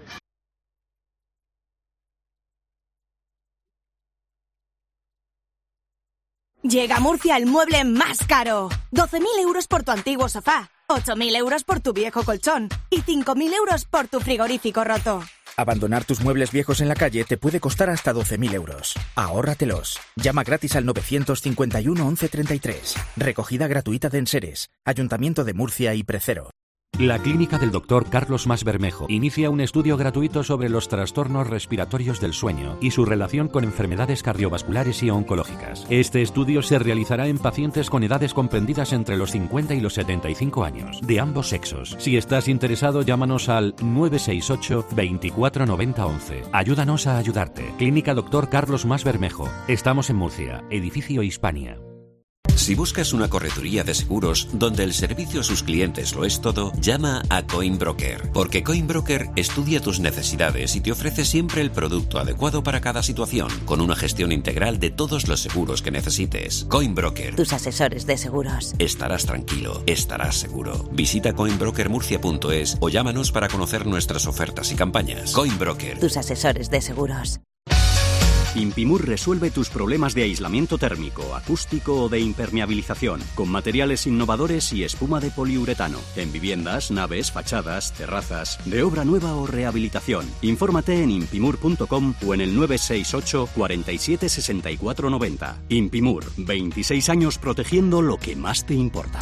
Llega a Murcia el mueble más caro. 12.000 euros por tu antiguo sofá, 8.000 euros por tu viejo colchón y 5.000 euros por tu frigorífico roto. Abandonar tus muebles viejos en la calle te puede costar hasta 12.000 euros. Ahórratelos. Llama gratis al 951 1133. Recogida gratuita de enseres. Ayuntamiento de Murcia y Precero. La clínica del Dr. Carlos Masbermejo inicia un estudio gratuito sobre los trastornos respiratorios del sueño y su relación con enfermedades cardiovasculares y oncológicas. Este estudio se realizará en pacientes con edades comprendidas entre los 50 y los 75 años, de ambos sexos. Si estás interesado, llámanos al 968 24 90 11. Ayúdanos a ayudarte. Clínica Dr. Carlos Masbermejo. Estamos en Murcia, edificio Hispania. Si buscas una correduría de seguros donde el servicio a sus clientes lo es todo, llama a Coinbroker, porque Coinbroker estudia tus necesidades y te ofrece siempre el producto adecuado para cada situación, con una gestión integral de todos los seguros que necesites. Coinbroker. Tus asesores de seguros. Estarás tranquilo, estarás seguro. Visita coinbrokermurcia.es o llámanos para conocer nuestras ofertas y campañas. Coinbroker. Tus asesores de seguros. Impimur resuelve tus problemas de aislamiento térmico, acústico o de impermeabilización, con materiales innovadores y espuma de poliuretano, en viviendas, naves, fachadas, terrazas, de obra nueva o rehabilitación. Infórmate en impimur.com o en el 968 47 64 90. Impimur, 26 años protegiendo lo que más te importa.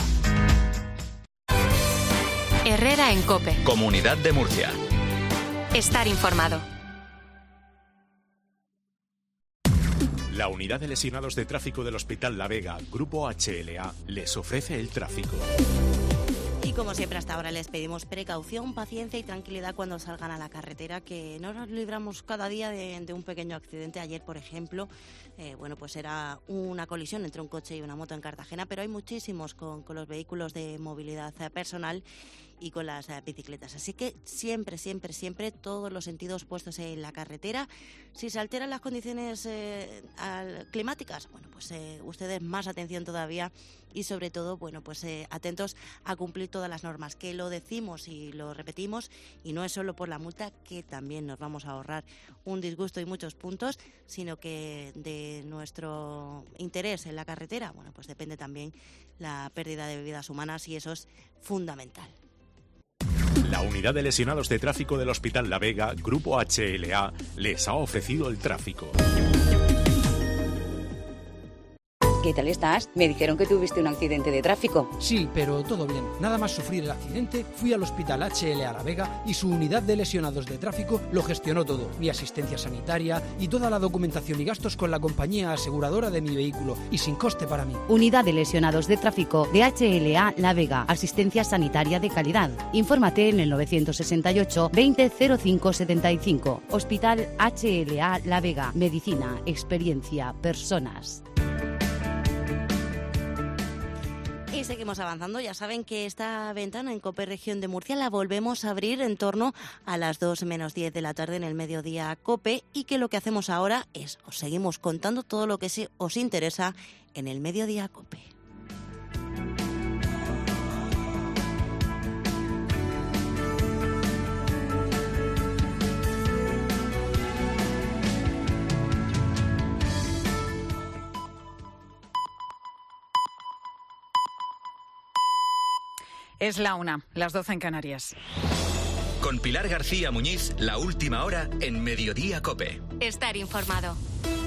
Herrera en COPE. Comunidad de Murcia. Estar informado. La Unidad de Lesionados de Tráfico del Hospital La Vega, Grupo HLA, les ofrece el tráfico. Y como siempre hasta ahora les pedimos precaución, paciencia y tranquilidad cuando salgan a la carretera, que no nos libramos cada día de un pequeño accidente. Ayer, por ejemplo, pues era una colisión entre un coche y una moto en Cartagena, pero hay muchísimos con los vehículos de movilidad personal y con las bicicletas. Así que siempre todos los sentidos puestos en la carretera. Si se alteran las condiciones climáticas, bueno, pues ustedes más atención todavía y sobre todo, bueno, pues atentos a cumplir todas las normas, que lo decimos y lo repetimos, y no es solo por la multa, que también nos vamos a ahorrar un disgusto y muchos puntos, sino que de nuestro interés en la carretera, bueno, pues depende también la pérdida de vidas humanas y eso es fundamental. La Unidad de Lesionados de Tráfico del Hospital La Vega, Grupo HLA, les ha ofrecido el tráfico. ¿Qué tal estás? Me dijeron que tuviste un accidente de tráfico. Sí, pero todo bien. Nada más sufrir el accidente, fui al Hospital HLA La Vega y su unidad de lesionados de tráfico lo gestionó todo. Mi asistencia sanitaria y toda la documentación y gastos con la compañía aseguradora de mi vehículo y sin coste para mí. Unidad de lesionados de tráfico de HLA La Vega. Asistencia sanitaria de calidad. Infórmate en el 968 20 05 75. Hospital HLA La Vega. Medicina, experiencia, personas. Y seguimos avanzando. Ya saben que esta ventana en COPE Región de Murcia la volvemos a abrir en torno a las 2 menos 10 de la tarde en el mediodía COPE, y que lo que hacemos ahora es os seguimos contando todo lo que os interesa en el mediodía COPE. Es la 1, las 12 en Canarias. Con Pilar García Muñiz, la última hora en Mediodía COPE. Estar informado.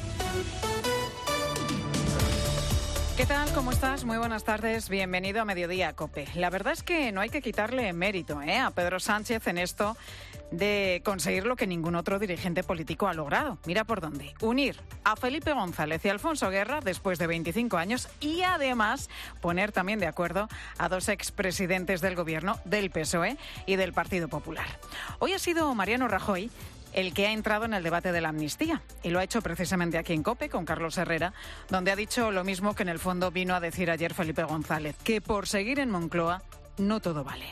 ¿Qué tal? ¿Cómo estás? Muy buenas tardes. Bienvenido a Mediodía COPE. La verdad es que no hay que quitarle mérito a Pedro Sánchez en esto de conseguir lo que ningún otro dirigente político ha logrado. Mira por dónde. Unir a Felipe González y Alfonso Guerra después de 25 años y además poner también de acuerdo a dos expresidentes del gobierno del PSOE y del Partido Popular. Hoy ha sido Mariano Rajoy el que ha entrado en el debate de la amnistía, y lo ha hecho precisamente aquí en COPE con Carlos Herrera, donde ha dicho lo mismo que en el fondo vino a decir ayer Felipe González, que por seguir en Moncloa no todo vale.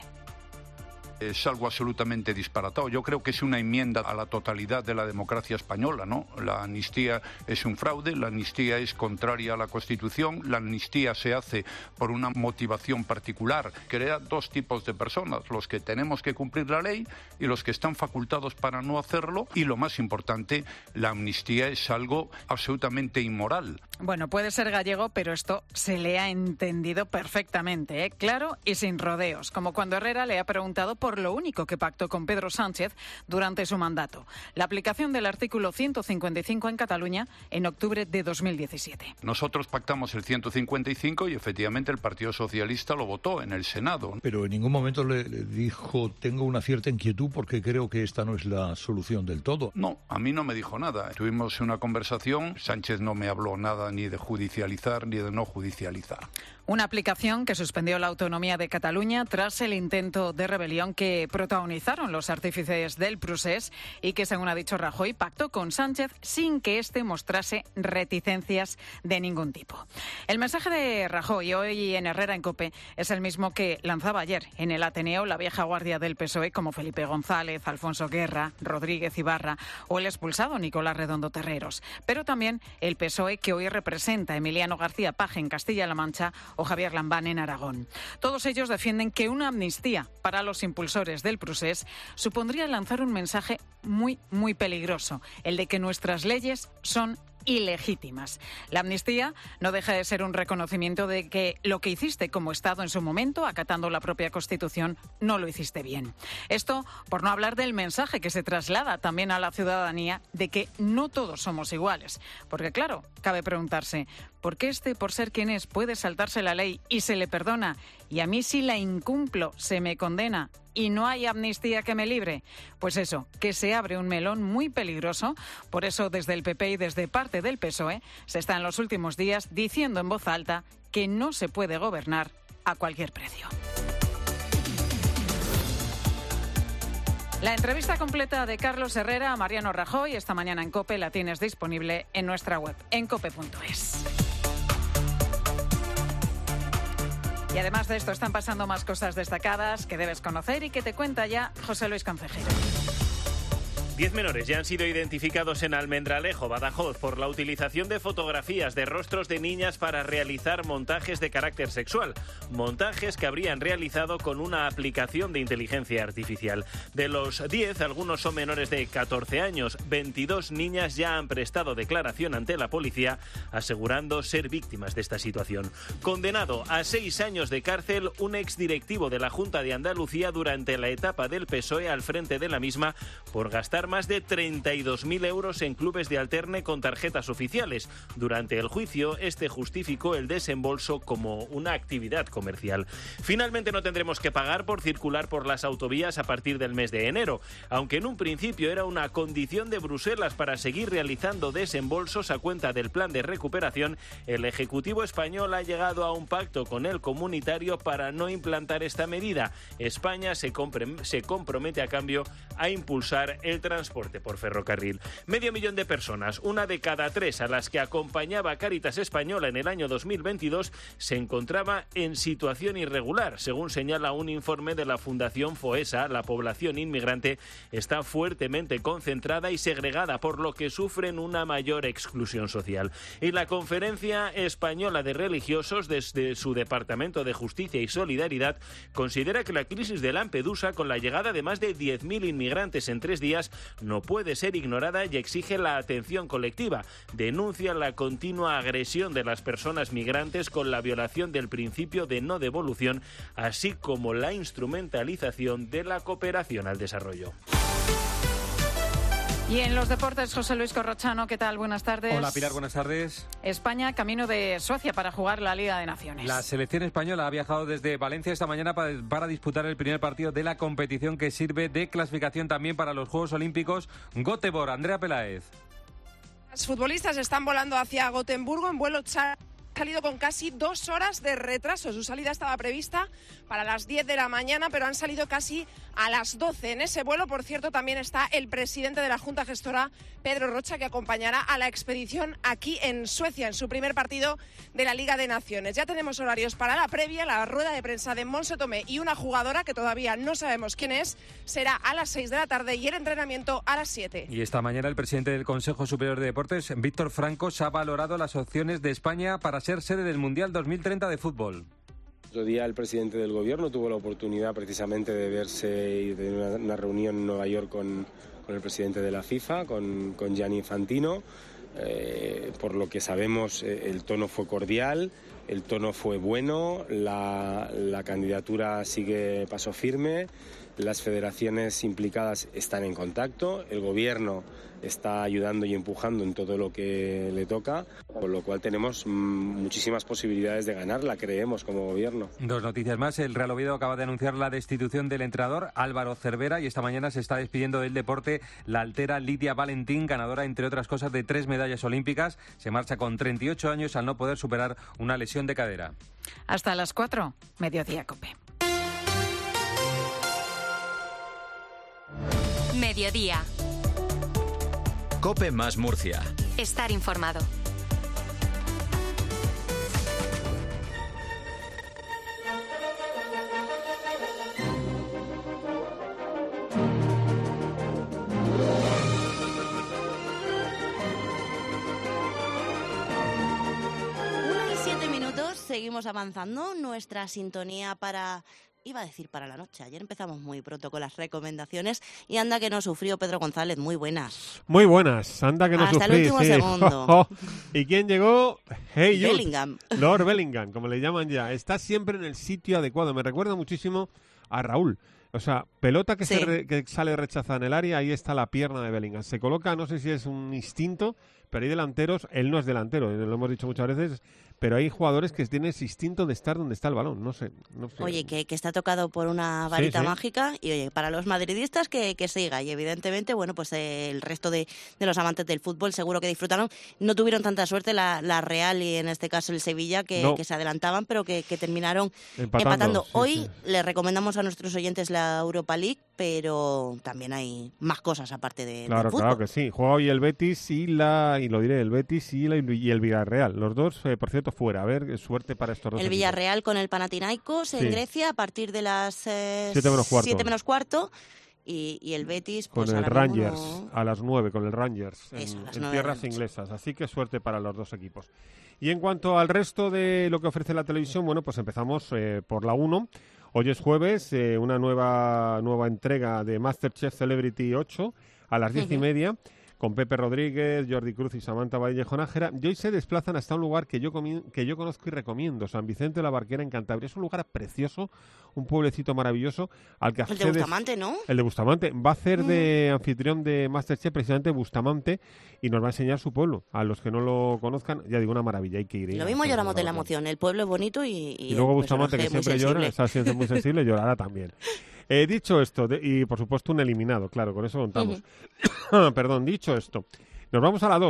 Es algo absolutamente disparatado. Yo creo que es una enmienda a la totalidad de la democracia española, ¿no? La amnistía es un fraude, la amnistía es contraria a la Constitución, la amnistía se hace por una motivación particular. Crea dos tipos de personas, los que tenemos que cumplir la ley y los que están facultados para no hacerlo. Y lo más importante, la amnistía es algo absolutamente inmoral. Bueno, puede ser gallego, pero esto se le ha entendido perfectamente, ¿eh? Claro y sin rodeos, como cuando Herrera le ha preguntado por lo único que pactó con Pedro Sánchez durante su mandato, la aplicación del artículo 155 en Cataluña en octubre de 2017. Nosotros pactamos el 155 y efectivamente el Partido Socialista lo votó en el Senado. Pero en ningún momento le dijo, tengo una cierta inquietud porque creo que esta no es la solución del todo. No, a mí no me dijo nada. Tuvimos una conversación, Sánchez no me habló nada ni de judicializar ni de no judicializar. Una aplicación que suspendió la autonomía de Cataluña tras el intento de rebelión que protagonizaron los artífices del procés y que, según ha dicho Rajoy, pactó con Sánchez sin que éste mostrase reticencias de ningún tipo. El mensaje de Rajoy hoy en Herrera en COPE es el mismo que lanzaba ayer en el Ateneo la vieja guardia del PSOE como Felipe González, Alfonso Guerra, Rodríguez Ibarra o el expulsado Nicolás Redondo Terreros. Pero también el PSOE que hoy representa Emiliano García Paje en Castilla-La Mancha o Javier Lambán en Aragón. Todos ellos defienden que una amnistía para los impulsores del procés supondría lanzar un mensaje muy, muy peligroso, el de que nuestras leyes son ilegítimas. La amnistía no deja de ser un reconocimiento de que lo que hiciste como Estado en su momento, acatando la propia Constitución, no lo hiciste bien. Esto por no hablar del mensaje que se traslada también a la ciudadanía de que no todos somos iguales. Porque claro, cabe preguntarse, ¿por qué por ser quien es, puede saltarse la ley y se le perdona? Y a mí si la incumplo se me condena y no hay amnistía que me libre. Pues eso, que se abre un melón muy peligroso. Por eso desde el PP y desde parte del PSOE se está en los últimos días diciendo en voz alta que no se puede gobernar a cualquier precio. La entrevista completa de Carlos Herrera a Mariano Rajoy esta mañana en COPE la tienes disponible en nuestra web, en cope.es. Y además de esto están pasando más cosas destacadas que debes conocer y que te cuenta ya José Luis Concejero. 10 menores ya han sido identificados en Almendralejo, Badajoz, por la utilización de fotografías de rostros de niñas para realizar montajes de carácter sexual. Montajes que habrían realizado con una aplicación de inteligencia artificial. De los 10, algunos son menores de 14 años. 22 niñas ya han prestado declaración ante la policía, asegurando ser víctimas de esta situación. Condenado a 6 años de cárcel, un exdirectivo de la Junta de Andalucía durante la etapa del PSOE al frente de la misma por gastar más de 32.000 euros en clubes de alterne con tarjetas oficiales. Durante el juicio, este justificó el desembolso como una actividad comercial. Finalmente no tendremos que pagar por circular por las autovías a partir del mes de enero, aunque en un principio era una condición de Bruselas para seguir realizando desembolsos a cuenta del plan de recuperación. El Ejecutivo español ha llegado a un pacto con el comunitario para no implantar esta medida. España se compromete a cambio a impulsar el transporte transporte por ferrocarril. 500.000 de personas, una de cada 3 a las que acompañaba Cáritas Española en el año 2022, se encontraba en situación irregular. Según señala un informe de la Fundación Foessa, la población inmigrante está fuertemente concentrada y segregada, por lo que sufren una mayor exclusión social. Y la Conferencia Española de Religiosos, desde su Departamento de Justicia y Solidaridad, considera que la crisis de Lampedusa, con la llegada de más de 10.000 inmigrantes en 3 días, no puede ser ignorada y exige la atención colectiva. Denuncia la continua agresión de las personas migrantes con la violación del principio de no devolución, así como la instrumentalización de la cooperación al desarrollo. Y en los deportes, José Luis Corrochano, ¿qué tal? Buenas tardes. Hola Pilar, buenas tardes. España, camino de Suecia para jugar la Liga de Naciones. La selección española ha viajado desde Valencia esta mañana para disputar el primer partido de la competición, que sirve de clasificación también para los Juegos Olímpicos. Göteborg, Andrea Peláez. Los futbolistas están volando hacia Gotemburgo en vuelo salido con casi 2 horas de retraso. Su salida estaba prevista para las 10 de la mañana, pero han salido casi a las 12. En ese vuelo, por cierto, también está el presidente de la Junta Gestora, Pedro Rocha, que acompañará a la expedición aquí en Suecia, en su primer partido de la Liga de Naciones. Ya tenemos horarios para la previa, la rueda de prensa de Montse Tomé y una jugadora que todavía no sabemos quién es, será a las 6 de la tarde y el entrenamiento a las 7. Y esta mañana el presidente del Consejo Superior de Deportes, Víctor Francos, ha valorado las opciones de España para ser sede del Mundial 2030 de fútbol. Otro día el presidente del gobierno tuvo la oportunidad precisamente de verse y de tener una reunión en Nueva York con el presidente de la FIFA, con Gianni Infantino. Por lo que sabemos, el tono fue cordial, el tono fue bueno, la candidatura sigue paso firme, las federaciones implicadas están en contacto, el gobierno está ayudando y empujando en todo lo que le toca, con lo cual tenemos muchísimas posibilidades de ganarla, creemos, como gobierno. 2 noticias más. El Real Oviedo acaba de anunciar la destitución del entrenador Álvaro Cervera, y esta mañana se está despidiendo del deporte la altera Lidia Valentín, ganadora, entre otras cosas, de 3 medallas olímpicas. Se marcha con 38 años al no poder superar una lesión de cadera. Hasta las 4, Mediodía COPE. Mediodía. COPE más Murcia. Estar informado. Seguimos avanzando nuestra sintonía para... Iba a decir para la noche. Ayer empezamos muy pronto con las recomendaciones y anda que no sufrió Pedro González. Muy buenas. Muy buenas. Anda que no sufrí. Hasta el último segundo. ¿Y quién llegó? Hey Jude. Bellingham. Lord Bellingham, como le llaman ya. Está siempre en el sitio adecuado. Me recuerda muchísimo a Raúl. O sea, pelota que, Sí. que sale rechazada en el área, ahí está la pierna de Bellingham. Se coloca, no sé si es un instinto, pero hay delanteros, él no es delantero, lo hemos dicho muchas veces, pero hay jugadores que tienen ese instinto de estar donde está el balón, no sé. Oye, que está tocado por una varita Sí, sí. mágica y oye, para los madridistas que siga y evidentemente, bueno, pues el resto de los amantes del fútbol seguro que disfrutaron. No tuvieron tanta suerte la Real y en este caso el Sevilla que se adelantaban, pero que terminaron empatando. Sí, Hoy sí. les recomendamos a nuestros oyentes la Europa League, pero también hay más cosas aparte del Claro, fútbol. claro que sí. Juega hoy el Betis y lo diré, el Betis y el Villarreal. Los dos, por cierto, fuera. A ver, suerte para estos dos El equipos. Villarreal con el Panathinaikos en Sí. Grecia a partir de las 7 menos cuarto. 7 menos cuarto. Y el Betis pues Con el ahora mismo Rangers, no- a las 9, con el Rangers, Eso, a las en 9 de la tierras noche. inglesas. Así que suerte para los dos equipos. Y en cuanto al resto de lo que ofrece la televisión, bueno, pues empezamos por la 1. Hoy es jueves, una nueva entrega de MasterChef Celebrity 8 a las 10:30, con Pepe Rodríguez, Jordi Cruz y Samantha Vallejo Nájera. Y hoy se desplazan hasta un lugar que yo conozco y recomiendo, San Vicente de la Barquera, en Cantabria. Es un lugar precioso, un pueblecito maravilloso al que El de accedes... Bustamante, ¿no? El de Bustamante. Va a hacer de anfitrión de MasterChef precisamente Bustamante y nos va a enseñar su pueblo. A los que no lo conozcan, ya digo, una maravilla, hay que ir. Lo mismo lloramos de la emoción. El pueblo es bonito y luego el Bustamante, que personaje muy siempre llora, sensible. está siendo muy sensible, llorará también. Dicho esto, y por supuesto un eliminado, claro, con eso contamos. Perdón, dicho esto, nos vamos a la 2.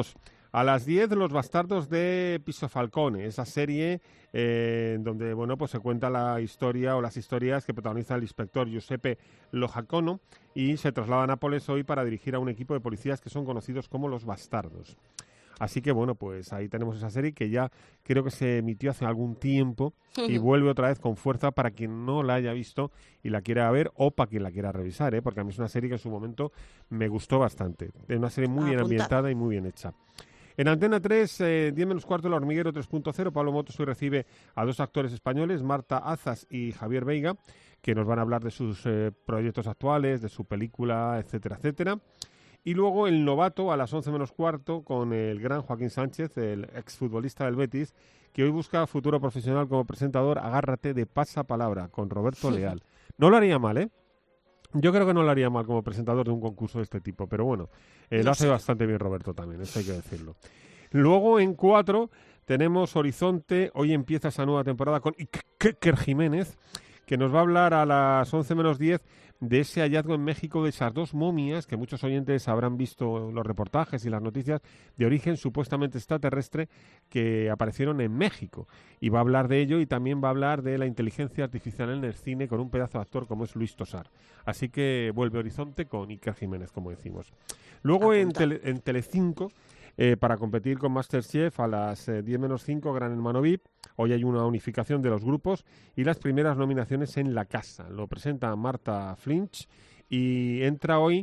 A las 10, Los bastardos de Piso Falcone, esa serie donde bueno, pues se cuenta la historia o las historias que protagoniza el inspector Giuseppe Lojacono y se traslada a Nápoles hoy para dirigir a un equipo de policías que son conocidos como Los Bastardos. Así que bueno, pues ahí tenemos esa serie que ya creo que se emitió hace algún tiempo y vuelve otra vez con fuerza para quien no la haya visto y la quiera ver o para quien la quiera revisar, porque a mí es una serie que en su momento me gustó bastante. Es una serie muy bien ambientada y muy bien hecha. En Antena 3, 10 menos cuarto, El hormiguero 3.0, Pablo Motos hoy recibe a 2 actores españoles, Marta Azas y Javier Veiga, que nos van a hablar de sus proyectos actuales, de su película, etcétera, etcétera. Y luego El novato a las 11 menos cuarto con el gran Joaquín Sánchez, el exfutbolista del Betis, que hoy busca futuro profesional como presentador. Agárrate de pasapalabra con Roberto Leal. No lo haría mal, ¿eh? Yo creo que no lo haría mal como presentador de un concurso de este tipo, pero bueno, lo hace bastante bien Roberto también, eso hay que decirlo. Luego en 4 tenemos Horizonte, hoy empieza esa nueva temporada con Iker Jiménez, que nos va a hablar a las 11 menos 10 de ese hallazgo en México de esas 2 momias, que muchos oyentes habrán visto los reportajes y las noticias, de origen supuestamente extraterrestre, que aparecieron en México. Y va a hablar de ello y también va a hablar de la inteligencia artificial en el cine con un pedazo de actor como es Luis Tosar. Así que vuelve Horizonte con Iker Jiménez, como decimos. Luego en Telecinco, para competir con MasterChef, a las 10 menos 5, Gran Hermano VIP. Hoy hay una unificación de los grupos y las primeras nominaciones en La Casa. Lo presenta Marta Flinch y entra hoy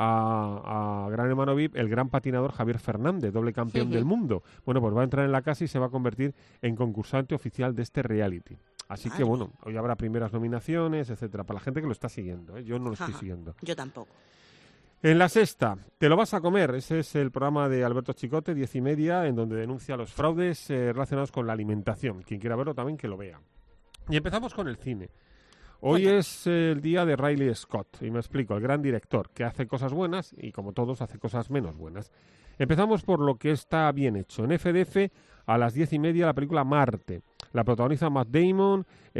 a Gran Hermano VIP el gran patinador Javier Fernández, doble campeón del mundo. Bueno, pues va a entrar en La Casa y se va a convertir en concursante oficial de este reality. Así que bueno, hoy habrá primeras nominaciones, etcétera, para la gente que lo está siguiendo, ¿eh? Yo no lo estoy siguiendo. Yo tampoco. En La Sexta, Te lo vas a comer. Ese es el programa de Alberto Chicote, 10:30, en donde denuncia los fraudes relacionados con la alimentación. Quien quiera verlo también que lo vea. Y empezamos con el cine. Hoy es el día de Ridley Scott, y me explico, el gran director, que hace cosas buenas y, como todos, hace cosas menos buenas. Empezamos por lo que está bien hecho. En FDF, a las 10:30, la película Marte. La protagoniza Matt Damon.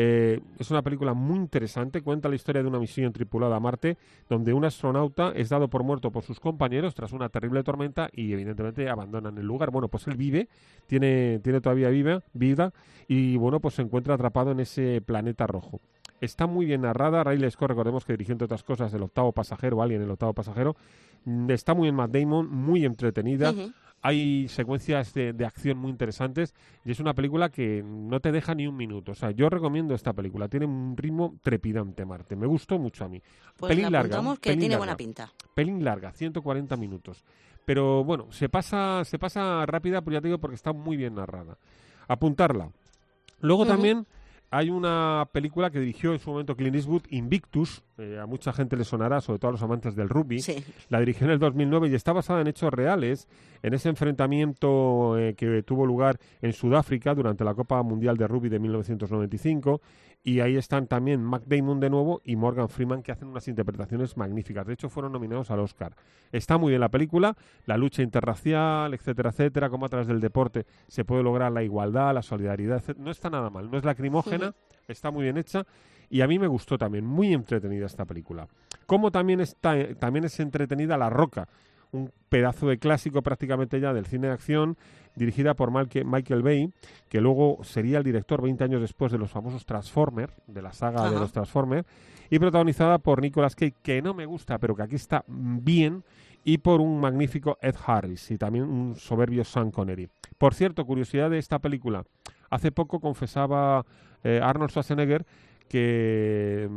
Es una película muy interesante. Cuenta la historia de una misión tripulada a Marte, donde un astronauta es dado por muerto por sus compañeros tras una terrible tormenta y, evidentemente, abandonan el lugar. Bueno, pues él vive, tiene todavía vida y, bueno, pues se encuentra atrapado en ese planeta rojo. Está muy bien narrada. Ridley Scott, recordemos que dirigió, entre otras cosas, El octavo pasajero, Alien, El octavo pasajero. Está muy bien Matt Damon, muy entretenida. Hay secuencias de acción muy interesantes y es una película que no te deja ni un minuto. O sea, yo recomiendo esta película. Tiene un ritmo trepidante, Marte. Me gustó mucho a mí. Pues pelín larga, que tiene buena pinta. Pelín larga, 140 minutos. Pero bueno, se pasa rápida, pues ya te digo, porque está muy bien narrada. Apuntarla. Luego también hay una película que dirigió en su momento Clint Eastwood, Invictus. A mucha gente le sonará, sobre todo a los amantes del rugby. Sí. La dirigió en el 2009 y está basada en hechos reales, en ese enfrentamiento que tuvo lugar en Sudáfrica durante la Copa Mundial de Rugby de 1995. Y ahí están también Matt Damon de nuevo y Morgan Freeman, que hacen unas interpretaciones magníficas. De hecho, fueron nominados al Oscar. Está muy bien la película, la lucha interracial, etcétera, etcétera, cómo a través del deporte se puede lograr la igualdad, la solidaridad, etcétera. No está nada mal, no es lacrimógena, está muy bien hecha y a mí me gustó también, muy entretenida esta película. Como también es entretenida La Roca, un pedazo de clásico prácticamente ya del cine de acción, dirigida por Michael Bay, que luego sería el director 20 años después de los famosos Transformers, de la saga de los Transformers, y protagonizada por Nicolas Cage, que no me gusta, pero que aquí está bien, y por un magnífico Ed Harris, y también un soberbio Sean Connery. Por cierto, curiosidad de esta película, hace poco confesaba Arnold Schwarzenegger que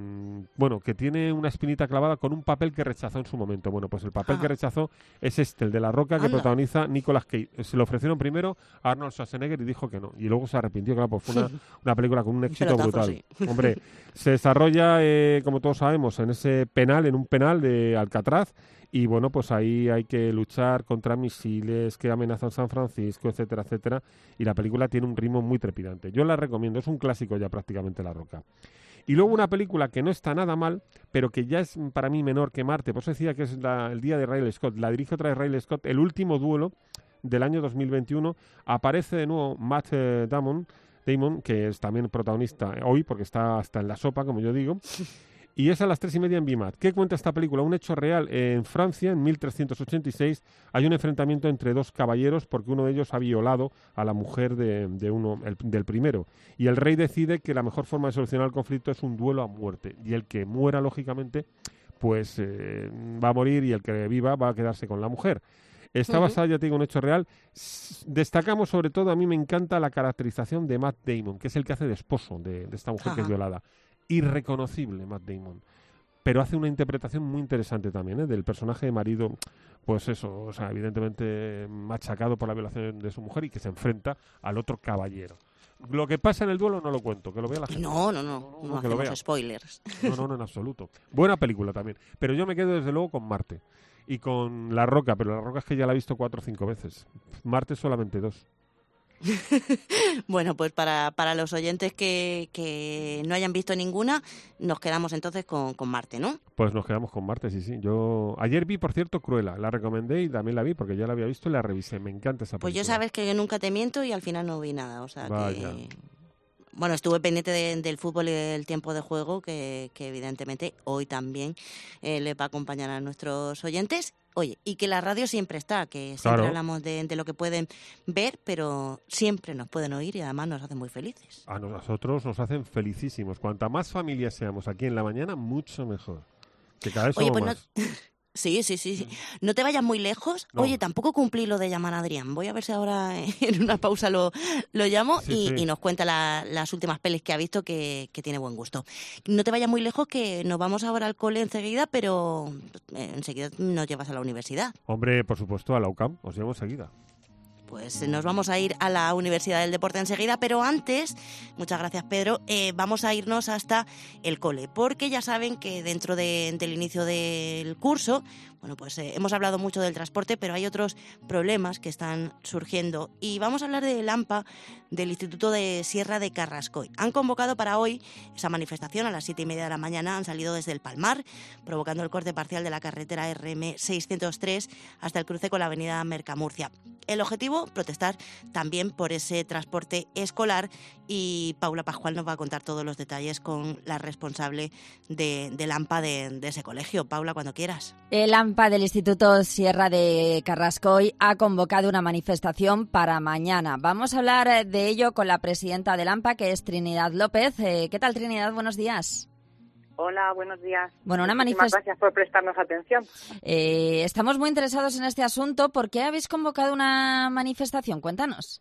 tiene una espinita clavada con un papel que rechazó en su momento. Bueno, pues el papel que rechazó es el de La Roca, que protagoniza Nicolas Cage. Se lo ofrecieron primero a Arnold Schwarzenegger y dijo que no. Y luego se arrepintió, claro, pues fue una película con un éxito brutal. Sí. Hombre, se desarrolla, como todos sabemos, en un penal de Alcatraz. Y bueno, pues ahí hay que luchar contra misiles que amenazan San Francisco, etcétera, etcétera. Y la película tiene un ritmo muy trepidante. Yo la recomiendo, es un clásico ya prácticamente La Roca. Y luego una película que no está nada mal, pero que ya es para mí menor que Marte. Por eso decía que es el día de Ridley Scott. La dirige otra vez Ridley Scott, El último duelo del año 2021. Aparece de nuevo Matt Damon, que es también protagonista hoy, porque está hasta en la sopa, como yo digo. Y es a las 3:30 en Bimat. ¿Qué cuenta esta película? Un hecho real. En Francia, en 1386, hay un enfrentamiento entre dos caballeros porque uno de ellos ha violado a la mujer del primero. Y el rey decide que la mejor forma de solucionar el conflicto es un duelo a muerte. Y el que muera, lógicamente, pues va a morir, y el que viva va a quedarse con la mujer. Está basada, ya te digo, en un hecho real. Destacamos sobre todo, a mí me encanta la caracterización de Matt Damon, que es el que hace de esposo de esta mujer que es violada. Irreconocible Matt Damon, pero hace una interpretación muy interesante también, del personaje de marido, pues eso, o sea, evidentemente machacado por la violación de su mujer y que se enfrenta al otro caballero. Lo que pasa en el duelo no lo cuento, que lo vea la gente. No que lo vea. hacemos spoilers. No, en absoluto. Buena película también, pero yo me quedo desde luego con Marte y con La Roca, pero La Roca es que ya la he visto 4 o 5 veces. Marte solamente 2. Bueno, pues para los oyentes que no hayan visto ninguna, nos quedamos entonces con Marte, ¿no? Pues nos quedamos con Marte, sí. Yo ayer vi, por cierto, Cruella. La recomendé y también la vi porque ya la había visto y la revisé. Me encanta esa película. Pues yo sabes que nunca te miento y al final no vi nada, o sea Vaya. que... Bueno, estuve pendiente del fútbol y del tiempo de juego, que evidentemente hoy también les va a acompañar a nuestros oyentes. Oye, y que la radio siempre está, que siempre hablamos de lo que pueden ver, pero siempre nos pueden oír y además nos hacen muy felices. A nosotros nos hacen felicísimos. Cuanta más familias seamos aquí en la mañana, mucho mejor. Que cada vez somos más. Sí. No te vayas muy lejos. No. Oye, tampoco cumplí lo de llamar a Adrián. Voy a ver si ahora en una pausa lo llamo y nos cuenta las últimas pelis que ha visto, que tiene buen gusto. No te vayas muy lejos, que nos vamos ahora al cole enseguida, pero enseguida nos llevas a la universidad. Hombre, por supuesto, a la UCAM. Os llevo enseguida. Pues nos vamos a ir a la Universidad del Deporte enseguida, pero antes, muchas gracias Pedro, vamos a irnos hasta el cole, porque ya saben que dentro del inicio del curso, bueno, pues hemos hablado mucho del transporte, pero hay otros problemas que están surgiendo y vamos a hablar del AMPA del Instituto de Sierra de Carrascoy. Han convocado para hoy esa manifestación a las 7:30 de la mañana, han salido desde el Palmar, provocando el corte parcial de la carretera RM603 hasta el cruce con la avenida Mercamurcia. El objetivo, protestar también por ese transporte escolar, y Paula Pascual nos va a contar todos los detalles con la responsable del AMPA de ese colegio. Paula, cuando quieras. El AMPA del Instituto Sierra de Carrascoy ha convocado una manifestación para mañana. Vamos a hablar de ello con la presidenta del AMPA, que es Trinidad López. ¿Qué tal, Trinidad? Buenos días. Hola, buenos días. Bueno, Muchísimas gracias por prestarnos atención. Estamos muy interesados en este asunto. ¿Por qué habéis convocado una manifestación? Cuéntanos.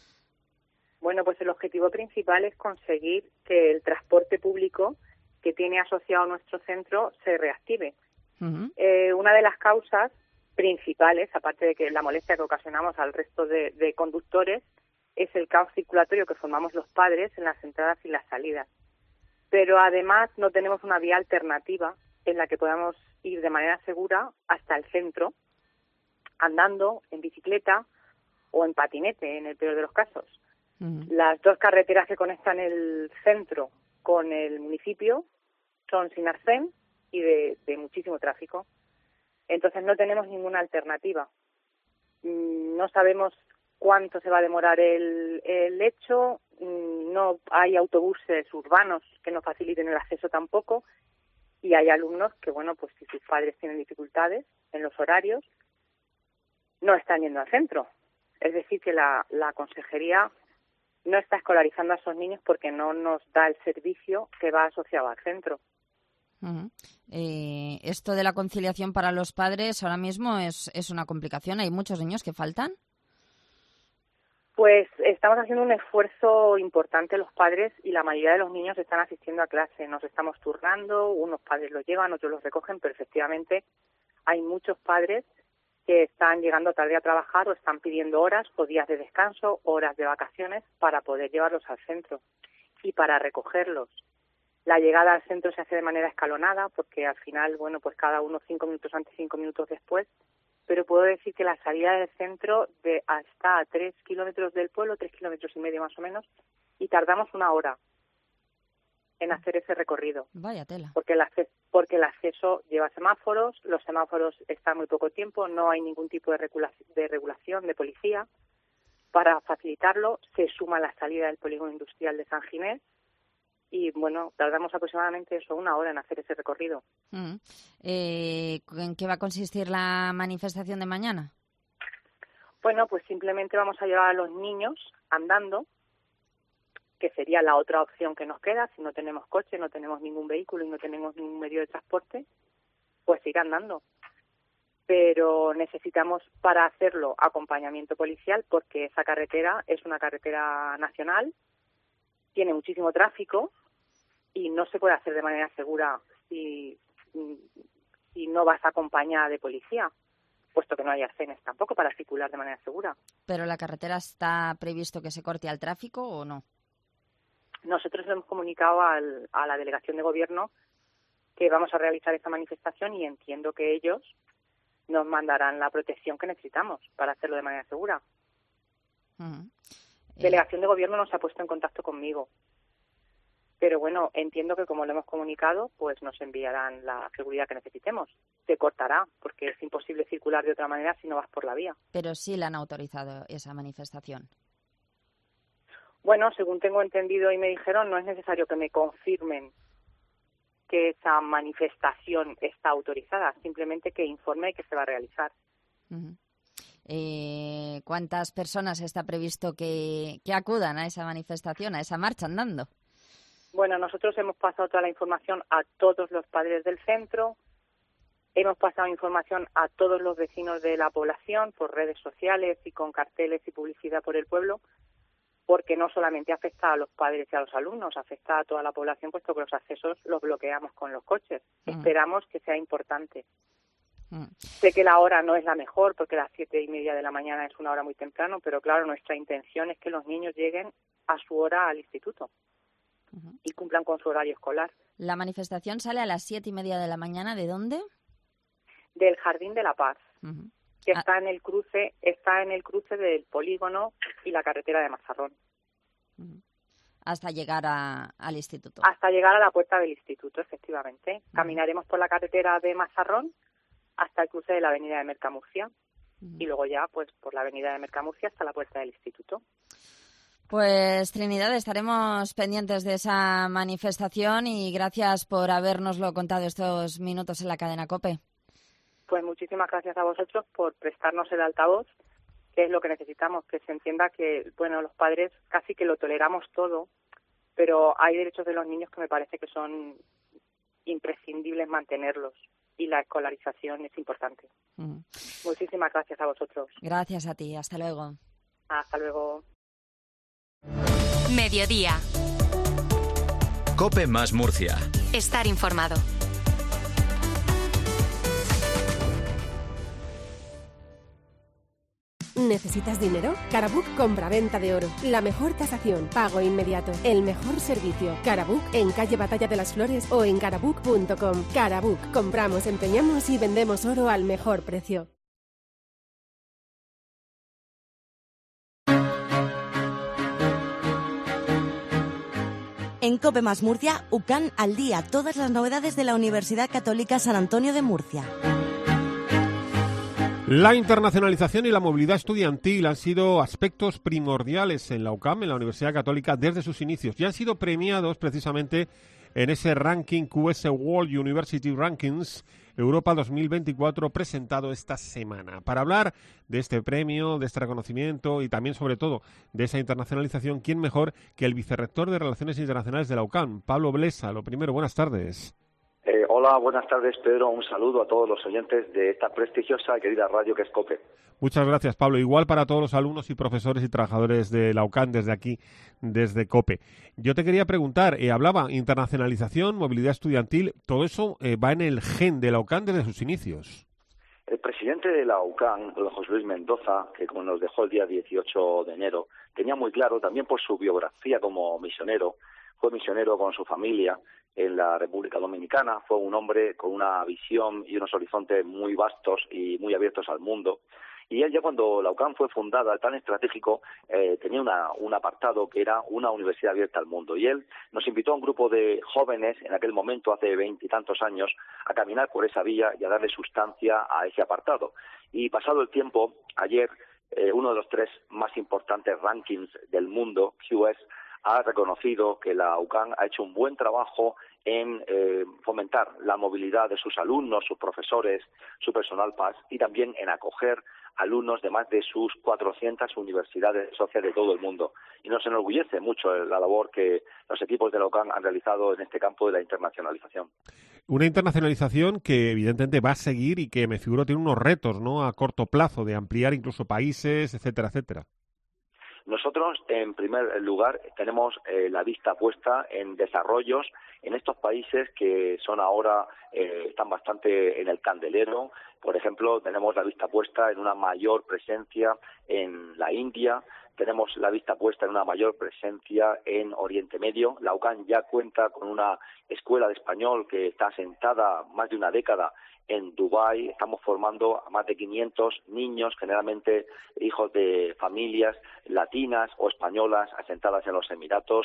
Bueno, pues el objetivo principal es conseguir que el transporte público que tiene asociado nuestro centro se reactive. Uh-huh. Una de las causas principales, aparte de que la molestia que ocasionamos al resto de conductores, es el caos circulatorio que formamos los padres en las entradas y las salidas. Pero además no tenemos una vía alternativa en la que podamos ir de manera segura hasta el centro, andando, en bicicleta o en patinete, en el peor de los casos. Uh-huh. Las dos carreteras que conectan el centro con el municipio son sin arcén y de muchísimo tráfico. Entonces no tenemos ninguna alternativa. No sabemos cuánto se va a demorar el hecho, no hay autobuses urbanos que nos faciliten el acceso tampoco, y hay alumnos que, bueno, pues si sus padres tienen dificultades en los horarios, no están yendo al centro. Es decir, que la consejería no está escolarizando a esos niños porque no nos da el servicio que va asociado al centro. Uh-huh. Esto de la conciliación para los padres ahora mismo es una complicación. ¿Hay muchos niños que faltan? Pues estamos haciendo un esfuerzo importante los padres y la mayoría de los niños están asistiendo a clase. Nos estamos turnando, unos padres los llevan, otros los recogen, pero efectivamente hay muchos padres que están llegando tarde a trabajar o están pidiendo horas o días de descanso, horas de vacaciones para poder llevarlos al centro y para recogerlos. La llegada al centro se hace de manera escalonada porque al final, bueno, pues cada uno 5 minutos antes, 5 minutos después, pero puedo decir que la salida del centro de hasta a 3 kilómetros del pueblo, 3,5 kilómetros más o menos, y tardamos 1 hora en hacer ese recorrido. Vaya tela. Porque el acceso lleva semáforos, los semáforos están muy poco tiempo, no hay ningún tipo de regulación de policía. Para facilitarlo se suma la salida del polígono industrial de San Ginés y bueno, tardamos aproximadamente eso, 1 hora en hacer ese recorrido. ¿En qué va a consistir la manifestación de mañana? Bueno, pues simplemente vamos a llevar a los niños andando, que sería la otra opción que nos queda. Si no tenemos coche, no tenemos ningún vehículo y no tenemos ningún medio de transporte, pues ir andando. Pero necesitamos para hacerlo acompañamiento policial, porque esa carretera es una carretera nacional, tiene muchísimo tráfico y no se puede hacer de manera segura si no vas acompañada de policía, puesto que no hay arcenes tampoco para circular de manera segura. ¿Pero la carretera está previsto que se corte al tráfico o no? Nosotros hemos comunicado a la delegación de gobierno que vamos a realizar esta manifestación y entiendo que ellos nos mandarán la protección que necesitamos para hacerlo de manera segura. Delegación de gobierno no se ha puesto en contacto conmigo, pero bueno, entiendo que como lo hemos comunicado, pues nos enviarán la seguridad que necesitemos. Se cortará, porque es imposible circular de otra manera si no vas por la vía. Pero sí le han autorizado esa manifestación. Bueno, según tengo entendido y me dijeron, no es necesario que me confirmen que esa manifestación está autorizada, simplemente que informe que se va a realizar. ¿Cuántas personas está previsto que acudan a esa manifestación, a esa marcha andando? Bueno, nosotros hemos pasado toda la información a todos los padres del centro, hemos pasado información a todos los vecinos de la población por redes sociales y con carteles y publicidad por el pueblo, porque no solamente afecta a los padres y a los alumnos, afecta a toda la población, puesto que los accesos los bloqueamos con los coches. Esperamos que sea importante. Sé que la hora no es la mejor, porque las 7:30 de la mañana es una hora muy temprano, pero claro, nuestra intención es que los niños lleguen a su hora al instituto y cumplan con su horario escolar. La manifestación sale a las 7:30 de la mañana. ¿De dónde? Del Jardín de la Paz, que está en el cruce del polígono y la carretera de Mazarrón. Hasta llegar al instituto. Hasta llegar a la puerta del instituto, efectivamente. Caminaremos por la carretera de Mazarrón hasta el cruce de la avenida de Mercamurcia y luego ya pues por la avenida de Mercamurcia hasta la puerta del instituto. Pues Trinidad, estaremos pendientes de esa manifestación y gracias por habérnoslo contado estos minutos en la cadena COPE. Pues muchísimas gracias a vosotros por prestarnos el altavoz, que es lo que necesitamos, que se entienda que, bueno, los padres casi que lo toleramos todo, pero hay derechos de los niños que me parece que son imprescindibles mantenerlos y la escolarización es importante. Muchísimas gracias a vosotros. Gracias a ti, hasta luego. Hasta luego. Mediodía. COPE más Murcia. Estar informado. ¿Necesitas dinero? Carabook compra-venta de oro. La mejor tasación, pago inmediato, el mejor servicio. Carabook en calle Batalla de las Flores o en carabook.com. Carabook, compramos, empeñamos y vendemos oro al mejor precio. En COPE más Murcia, UCAN al día, todas las novedades de la Universidad Católica San Antonio de Murcia. La internacionalización y la movilidad estudiantil han sido aspectos primordiales en la UCAM, en la Universidad Católica, desde sus inicios y han sido premiados precisamente en ese ranking QS World University Rankings Europa 2024 presentado esta semana. Para hablar de este premio, de este reconocimiento y también, sobre todo, de esa internacionalización, ¿quién mejor que el vicerrector de Relaciones Internacionales de la UCAM, Pablo Blesa? Lo primero, buenas tardes. Hola, buenas tardes, Pedro. Un saludo a todos los oyentes de esta prestigiosa y querida radio que es COPE. Muchas gracias, Pablo. Igual para todos los alumnos y profesores y trabajadores de la UCAM desde aquí, desde COPE. Yo te quería preguntar, hablaba internacionalización, movilidad estudiantil, todo eso va en el gen de la UCAM desde sus inicios. El presidente de la UCAM, don José Luis Mendoza, que como nos dejó el día 18 de enero, tenía muy claro, también por su biografía como misionero, fue misionero con su familia en la República Dominicana, fue un hombre con una visión y unos horizontes muy vastos y muy abiertos al mundo. Y él ya cuando la UCAM fue fundada, el plan estratégico tenía un apartado que era una universidad abierta al mundo. Y él nos invitó a un grupo de jóvenes, en aquel momento, hace 20 y tantos años, a caminar por esa vía y a darle sustancia a ese apartado. Y pasado el tiempo, ayer, uno de los 3 más importantes rankings del mundo, QS, ha reconocido que la UCAM ha hecho un buen trabajo en fomentar la movilidad de sus alumnos, sus profesores, su personal PAS y también en acoger alumnos de más de sus 400 universidades sociales de todo el mundo. Y nos enorgullece mucho la labor que los equipos de la UCAM han realizado en este campo de la internacionalización. Una internacionalización que evidentemente va a seguir y que me figuro tiene unos retos, ¿no?, a corto plazo, de ampliar incluso países, etcétera, etcétera. Nosotros, en primer lugar, tenemos la vista puesta en desarrollos en estos países que son ahora, están bastante en el candelero. Por ejemplo, tenemos la vista puesta en una mayor presencia en la India, tenemos la vista puesta en una mayor presencia en Oriente Medio. La UCAM ya cuenta con una escuela de español que está asentada más de una década en Dubái. Estamos formando a más de 500 niños, generalmente hijos de familias latinas o españolas asentadas en los Emiratos.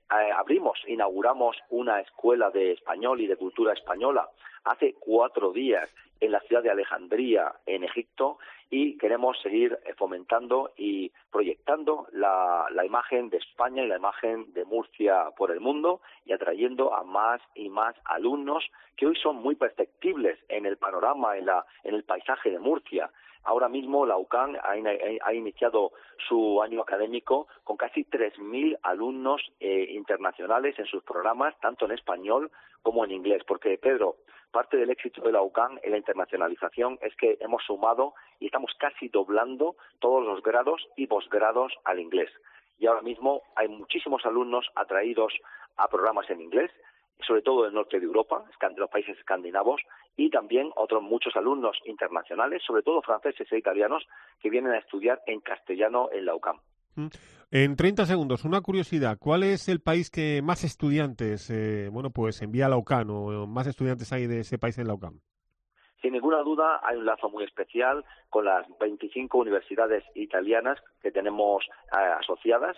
Inauguramos una escuela de español y de cultura española hace 4 días en la ciudad de Alejandría, en Egipto, y queremos seguir fomentando y proyectando la imagen de España y la imagen de Murcia por el mundo y atrayendo a más y más alumnos que hoy son muy perceptibles en el panorama, en el paisaje de Murcia. Ahora mismo la UCAM ha iniciado su año académico con casi 3.000 alumnos internacionales en sus programas, tanto en español como en inglés. Porque, Pedro, parte del éxito de la UCAM en la internacionalización es que hemos sumado y estamos casi doblando todos los grados y posgrados al inglés. Y ahora mismo hay muchísimos alumnos atraídos a programas en inglés, sobre todo del norte de Europa, de los países escandinavos, y también otros muchos alumnos internacionales, sobre todo franceses e italianos, que vienen a estudiar en castellano en la UCAM. En 30 segundos, una curiosidad. ¿Cuál es el país que más estudiantes envía a la UCAM o más estudiantes hay de ese país en la UCAM? Sin ninguna duda hay un lazo muy especial con las 25 universidades italianas que tenemos asociadas.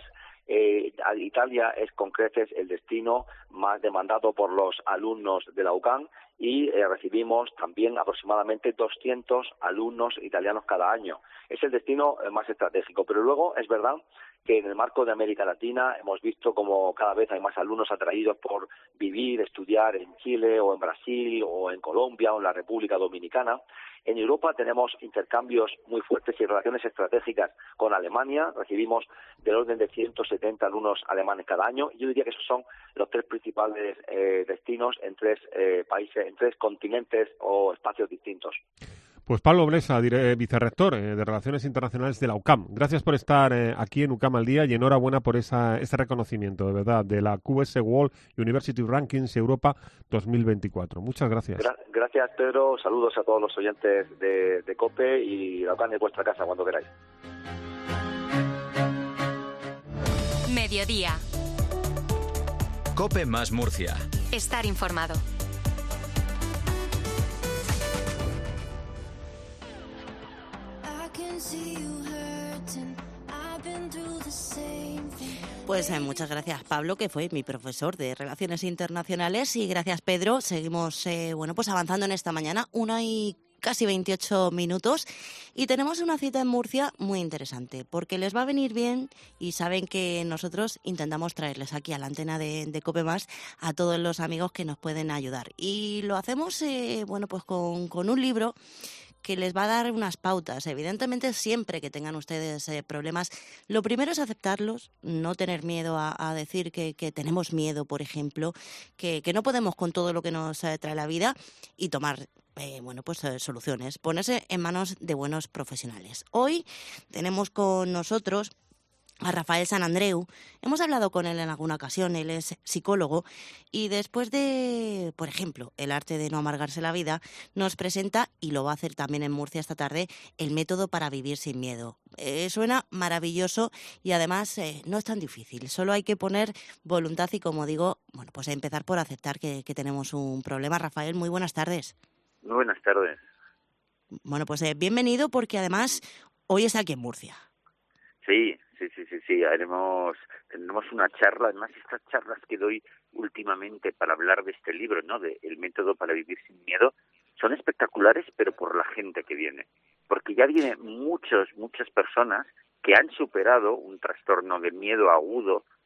Italia es con creces el destino más demandado por los alumnos de la UCAM y recibimos también aproximadamente 200 alumnos italianos cada año. Es el destino más estratégico, pero luego es verdad que en el marco de América Latina hemos visto como cada vez hay más alumnos atraídos por vivir, estudiar en Chile o en Brasil o en Colombia o en la República Dominicana. En Europa tenemos intercambios muy fuertes y relaciones estratégicas con Alemania. Recibimos del orden de 170 alumnos alemanes cada año. Yo diría que esos son los 3 principales destinos en 3 países, en 3 continentes o espacios distintos. Pues Pablo Blesa, vicerrector de Relaciones Internacionales de la UCAM. Gracias por estar aquí en UCAM al Día y enhorabuena por este reconocimiento, de verdad, de la QS World University Rankings Europa 2024. Muchas gracias. Gracias, Pedro. Saludos a todos los oyentes de COPE y la UCAM es vuestra casa cuando queráis. Mediodía. COPE más Murcia. Estar informado. Pues muchas gracias, Pablo, que fue mi profesor de Relaciones Internacionales, y gracias, Pedro. Seguimos pues avanzando en esta mañana, 1:28 y tenemos una cita en Murcia muy interesante, porque les va a venir bien y saben que nosotros intentamos traerles aquí a la antena de COPE Más a todos los amigos que nos pueden ayudar. Y lo hacemos pues con un libro que les va a dar unas pautas. Evidentemente, siempre que tengan ustedes problemas, lo primero es aceptarlos, no tener miedo a decir que tenemos miedo, por ejemplo, que no podemos con todo lo que nos trae la vida, y tomar soluciones, ponerse en manos de buenos profesionales. Hoy tenemos con nosotros a Rafael Sanandreu. Hemos hablado con él en alguna ocasión, él es psicólogo, y después de, por ejemplo, El arte de no amargarse la vida, nos presenta, y lo va a hacer también en Murcia esta tarde, el método para vivir sin miedo. Suena maravilloso y además no es tan difícil, solo hay que poner voluntad y, como digo, pues empezar por aceptar que tenemos un problema. Rafael, muy buenas tardes. Muy buenas tardes. Bueno, pues bienvenido, porque además hoy es aquí en Murcia. Sí, tendremos una charla. Además, estas charlas que doy últimamente para hablar de este libro, ¿no?, de El método para vivir sin miedo, son espectaculares, pero por la gente que viene. Porque ya vienen muchas personas que han superado un trastorno de miedo agudo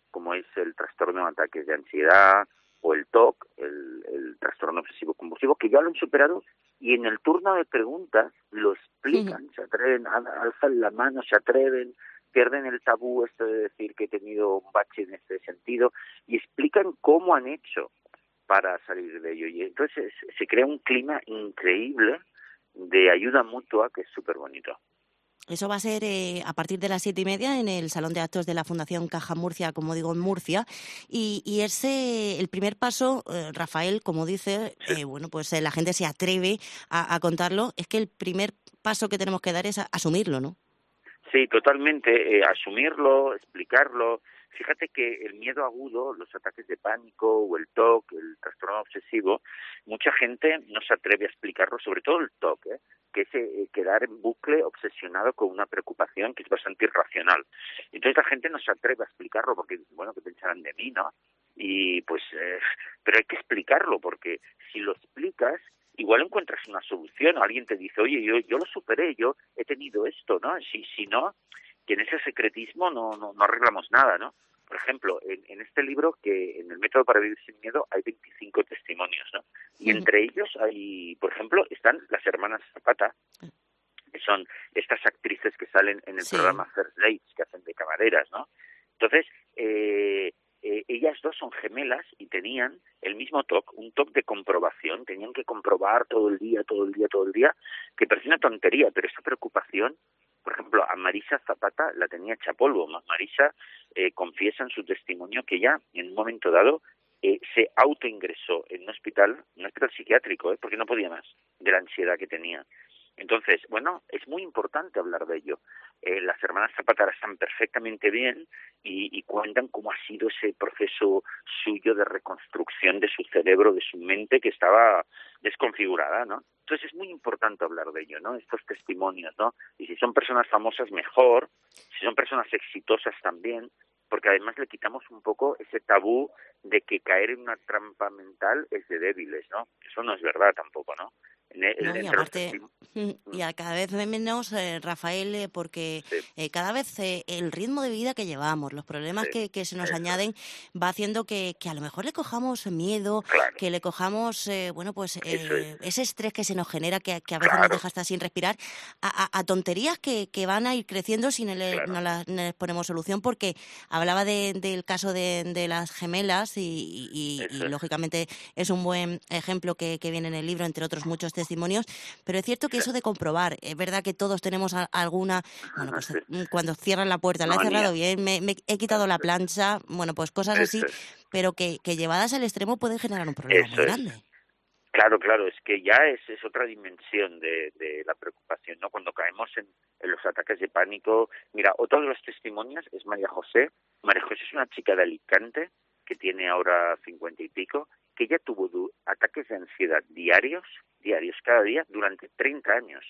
como es el trastorno de ataques de ansiedad o el TOC, el trastorno obsesivo compulsivo, que ya lo han superado y en el turno de preguntas lo explican, se atreven, alzan la mano, se atreven, pierden el tabú esto de decir que he tenido un bache en este sentido y explican cómo han hecho para salir de ello. Y entonces se crea un clima increíble de ayuda mutua que es súper bonito. Eso va a ser a partir de las 7:30 en el Salón de Actos de la Fundación Caja Murcia, como digo, en Murcia. Y ese, el primer paso, Rafael, como dice, bueno, pues la gente se atreve a contarlo. Es que el primer paso que tenemos que dar es asumirlo, ¿no? Sí, totalmente. Asumirlo, explicarlo. Fíjate que el miedo agudo, los ataques de pánico o el TOC, el trastorno obsesivo, mucha gente no se atreve a explicarlo, sobre todo el TOC, que es quedar en bucle obsesionado con una preocupación que es bastante irracional. Entonces la gente no se atreve a explicarlo porque, bueno, ¿qué pensarán de mí, no? Y pues, pero hay que explicarlo porque si lo explicas, igual encuentras una solución. Alguien te dice, oye, yo lo superé, yo he tenido esto, ¿no? Si no, que en ese secretismo no arreglamos nada, ¿no? Por ejemplo, en este libro, que en el método para vivir sin miedo, hay 25 testimonios, ¿no? Y entre ellos hay, por ejemplo, están las hermanas Zapata, que son estas actrices que salen en el programa First Dates, que hacen de camareras, ¿no? Entonces, ellas dos son gemelas y tenían el mismo TOC, un TOC de comprobación, tenían que comprobar todo el día, que parece una tontería, pero esta preocupación, por ejemplo, a Marisa Zapata la tenía hecha polvo. Marisa confiesa en su testimonio que ella, en un momento dado, se autoingresó en un hospital psiquiátrico, porque no podía más de la ansiedad que tenía. Entonces, bueno, es muy importante hablar de ello. Las hermanas Zapata están perfectamente bien y cuentan cómo ha sido ese proceso suyo de reconstrucción de su cerebro, de su mente que estaba desconfigurada, ¿no? Entonces es muy importante hablar de ello, ¿no? Estos testimonios, ¿no? Y si son personas famosas, mejor. Si son personas exitosas también, porque además le quitamos un poco ese tabú de que caer en una trampa mental es de débiles, ¿no? Eso no es verdad tampoco, ¿no? Y aparte, y a cada vez menos, Rafael, porque cada vez el ritmo de vida que llevamos, los problemas que se nos añaden, va haciendo que a lo mejor le cojamos miedo, que le cojamos, bueno, pues ese estrés que se nos genera, que a veces nos deja hasta sin respirar, a tonterías que van a ir creciendo si no les ponemos solución, porque hablaba del caso de las gemelas y lógicamente es un buen ejemplo que viene en el libro, entre otros muchos testimonios, pero es cierto que eso de comprobar, es verdad que todos tenemos alguna, bueno, pues cuando cierran la puerta, la he cerrado bien, me he quitado la plancha, bueno, pues cosas así, pero que llevadas al extremo pueden generar un problema muy grande. Claro, es que ya es otra dimensión de la preocupación, ¿no? Cuando caemos en los ataques de pánico. Mira, otro de los testimonios es María José. María José es una chica de Alicante que tiene ahora 50 y pico, que ella tuvo ataques de ansiedad diarios, cada día, durante 30 años.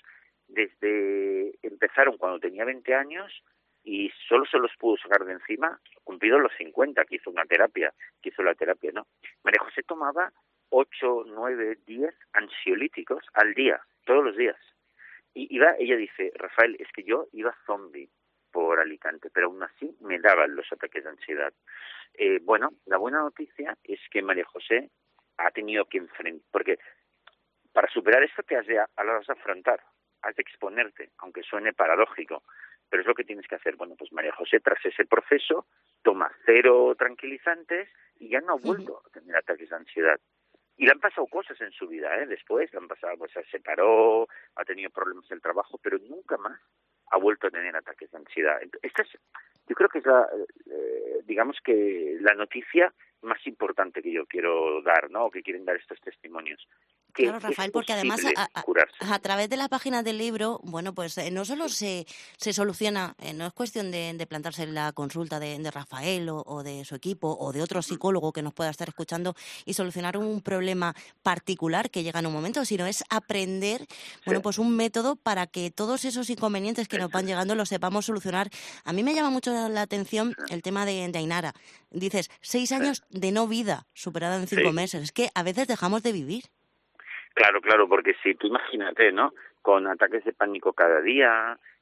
Empezaron cuando tenía 20 años y solo se los pudo sacar de encima, cumplido los 50, que hizo la terapia, ¿no? María José tomaba 8, 9, 10 ansiolíticos al día, todos los días. Y ella dice, Rafael, es que yo iba zombie por Alicante, pero aún así me daban los ataques de ansiedad. Bueno, la buena noticia es que María José ha tenido que enfrentar, porque para superar esto te has de afrontar, has de exponerte, aunque suene paradójico, pero es lo que tienes que hacer. Bueno, pues María José, tras ese proceso, toma 0 tranquilizantes y ya no ha vuelto a tener ataques de ansiedad. Y le han pasado cosas en su vida, después le han pasado, pues se separó, ha tenido problemas en el trabajo, pero nunca más ha vuelto a tener ataques de ansiedad. Esta es, yo creo que es digamos que la noticia más importante que yo quiero dar, ¿no? O que quieren dar estos testimonios. Claro, Rafael, porque además a través de la página del libro, bueno, pues no solo se soluciona, no es cuestión de plantarse la consulta de Rafael o de su equipo o de otro psicólogo que nos pueda estar escuchando y solucionar un problema particular que llega en un momento, sino es aprender, bueno, pues un método para que todos esos inconvenientes que nos van llegando los sepamos solucionar. A mí me llama mucho la atención el tema de Ainara. Dices, 6 años de no vida superada en 5 meses. Es que a veces dejamos de vivir. Claro, porque si tú imagínate, ¿no? Con ataques de pánico cada día,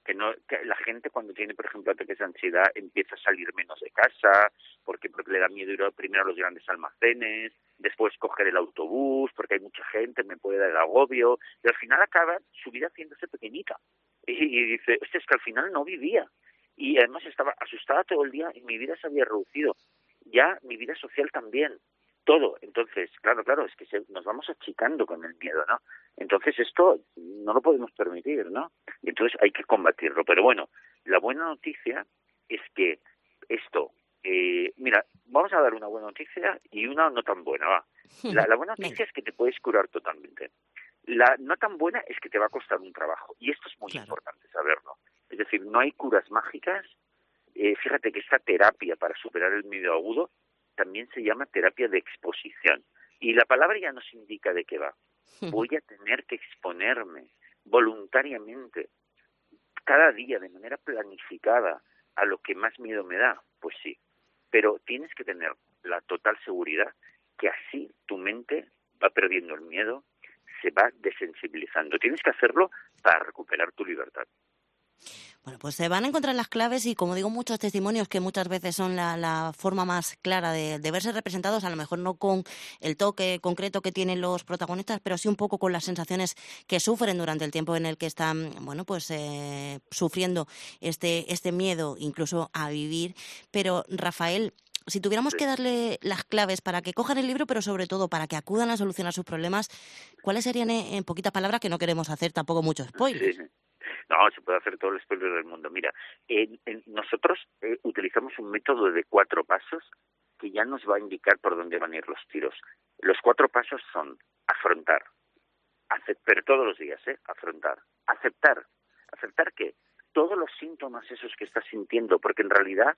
que la gente cuando tiene, por ejemplo, ataques de ansiedad empieza a salir menos de casa, porque le da miedo ir primero a los grandes almacenes, después coger el autobús, porque hay mucha gente, me puede dar el agobio, y al final acaba su vida haciéndose pequeñita. Y dice, es que al final no vivía. Y además estaba asustada todo el día y mi vida se había reducido. Ya mi vida social también. Todo. Entonces, claro, es que nos vamos achicando con el miedo, ¿no? Entonces esto no lo podemos permitir, ¿no? Y entonces hay que combatirlo. Pero bueno, la buena noticia es que esto, mira, vamos a dar una buena noticia y una no tan buena, va. La buena noticia es que te puedes curar totalmente. La no tan buena es que te va a costar un trabajo. Y esto es muy importante saberlo. Es decir, no hay curas mágicas. Fíjate que esta terapia para superar el miedo agudo también se llama terapia de exposición. Y la palabra ya nos indica de qué va. Voy a tener que exponerme voluntariamente, cada día, de manera planificada, a lo que más miedo me da. Pues sí, pero tienes que tener la total seguridad que así tu mente va perdiendo el miedo, se va desensibilizando. Tienes que hacerlo para recuperar tu libertad. Bueno, pues se van a encontrar las claves y, como digo, muchos testimonios que muchas veces son la forma más clara de verse representados, a lo mejor no con el toque concreto que tienen los protagonistas, pero sí un poco con las sensaciones que sufren durante el tiempo en el que están, bueno, pues sufriendo este miedo incluso a vivir. Pero, Rafael, si tuviéramos que darle las claves para que cojan el libro, pero sobre todo para que acudan a solucionar sus problemas, ¿cuáles serían, en poquitas palabras, que no queremos hacer tampoco mucho spoiler? Sí. No, se puede hacer todo el spoiler del mundo. Mira, nosotros utilizamos un método de 4 pasos que ya nos va a indicar por dónde van a ir los tiros. Los 4 pasos son afrontar, pero todos los días, afrontar, aceptar que todos los síntomas esos que estás sintiendo, porque en realidad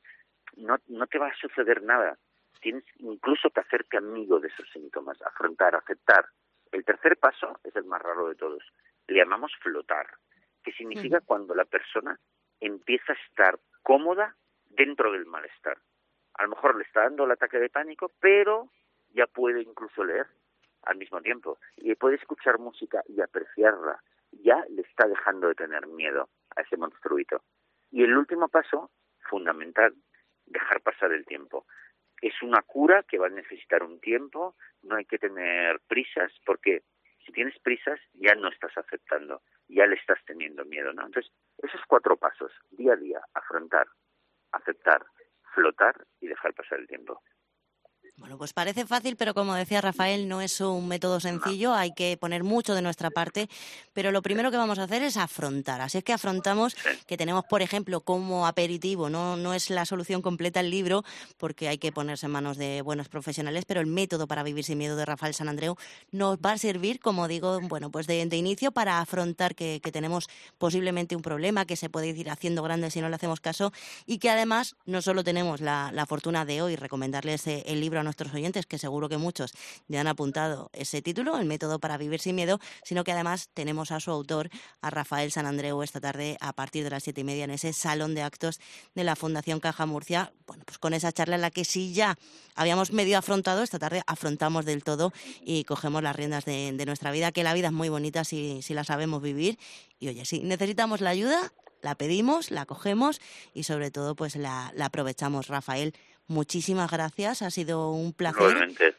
no te va a suceder nada. Tienes incluso que hacerte amigo de esos síntomas, afrontar, aceptar. El tercer paso es el más raro de todos. Le llamamos flotar, que significa cuando la persona empieza a estar cómoda dentro del malestar. A lo mejor le está dando el ataque de pánico, pero ya puede incluso leer al mismo tiempo. Y puede escuchar música y apreciarla. Ya le está dejando de tener miedo a ese monstruito. Y el último paso, fundamental, dejar pasar el tiempo. Es una cura que va a necesitar un tiempo, no hay que tener prisas, porque si tienes prisas ya no estás aceptando, ya le estás teniendo miedo, ¿no? Entonces, esos 4 pasos, día a día, afrontar, aceptar, flotar y dejar pasar el tiempo. Bueno, pues parece fácil, pero como decía Rafael, no es un método sencillo, hay que poner mucho de nuestra parte, pero lo primero que vamos a hacer es afrontar. Así es que afrontamos que tenemos, por ejemplo, como aperitivo, no es la solución completa el libro, porque hay que ponerse en manos de buenos profesionales, pero el método para vivir sin miedo de Rafael Sanandreu nos va a servir, como digo, bueno, pues de inicio para afrontar que tenemos posiblemente un problema que se puede ir haciendo grande si no le hacemos caso, y que además no solo tenemos la fortuna de hoy recomendarles el libro a nuestros oyentes, que seguro que muchos ya han apuntado ese título, El método para vivir sin miedo, sino que además tenemos a su autor, a Rafael Sanandreu, esta tarde a partir de las 7:30 en ese salón de actos de la Fundación Caja Murcia. Bueno, pues con esa charla en la que sí ya habíamos medio afrontado, esta tarde afrontamos del todo y cogemos las riendas de nuestra vida, que la vida es muy bonita si la sabemos vivir. Y oye, si necesitamos la ayuda, la pedimos, la cogemos y sobre todo pues la aprovechamos. Rafael, muchísimas gracias, ha sido un placer. Igualmente.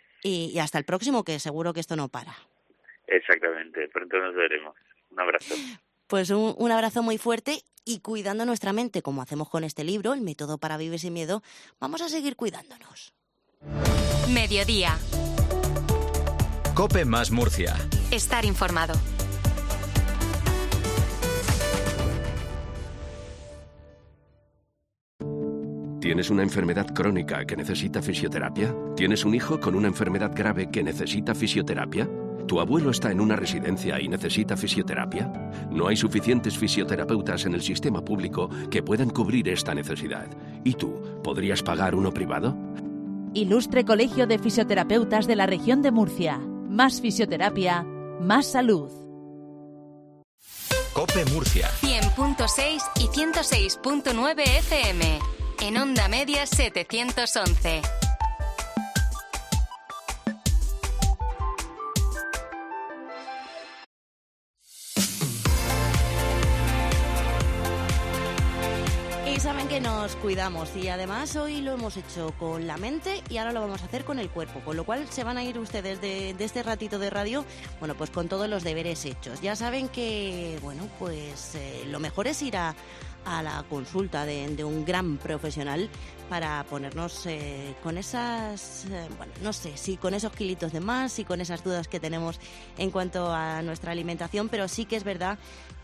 Y hasta el próximo, que seguro que esto no para. Exactamente, pronto nos veremos. Un abrazo. Pues un abrazo muy fuerte y cuidando nuestra mente, como hacemos con este libro, El método para vivir sin miedo, vamos a seguir cuidándonos. Mediodía. COPE más Murcia. Estar informado. ¿Tienes una enfermedad crónica que necesita fisioterapia? ¿Tienes un hijo con una enfermedad grave que necesita fisioterapia? ¿Tu abuelo está en una residencia y necesita fisioterapia? No hay suficientes fisioterapeutas en el sistema público que puedan cubrir esta necesidad. ¿Y tú, podrías pagar uno privado? Ilustre Colegio de Fisioterapeutas de la Región de Murcia. Más fisioterapia, más salud. COPE Murcia. 100.6 y 106.9 FM. En Onda Media 711. que nos cuidamos y además hoy lo hemos hecho con la mente y ahora lo vamos a hacer con el cuerpo, con lo cual se van a ir ustedes de este ratito de radio, bueno, pues con todos los deberes hechos. Ya saben que, bueno, pues lo mejor es ir a la consulta de un gran profesional para ponernos con esas, bueno, no sé, si con esos kilitos de más y con esas dudas que tenemos en cuanto a nuestra alimentación, pero sí que es verdad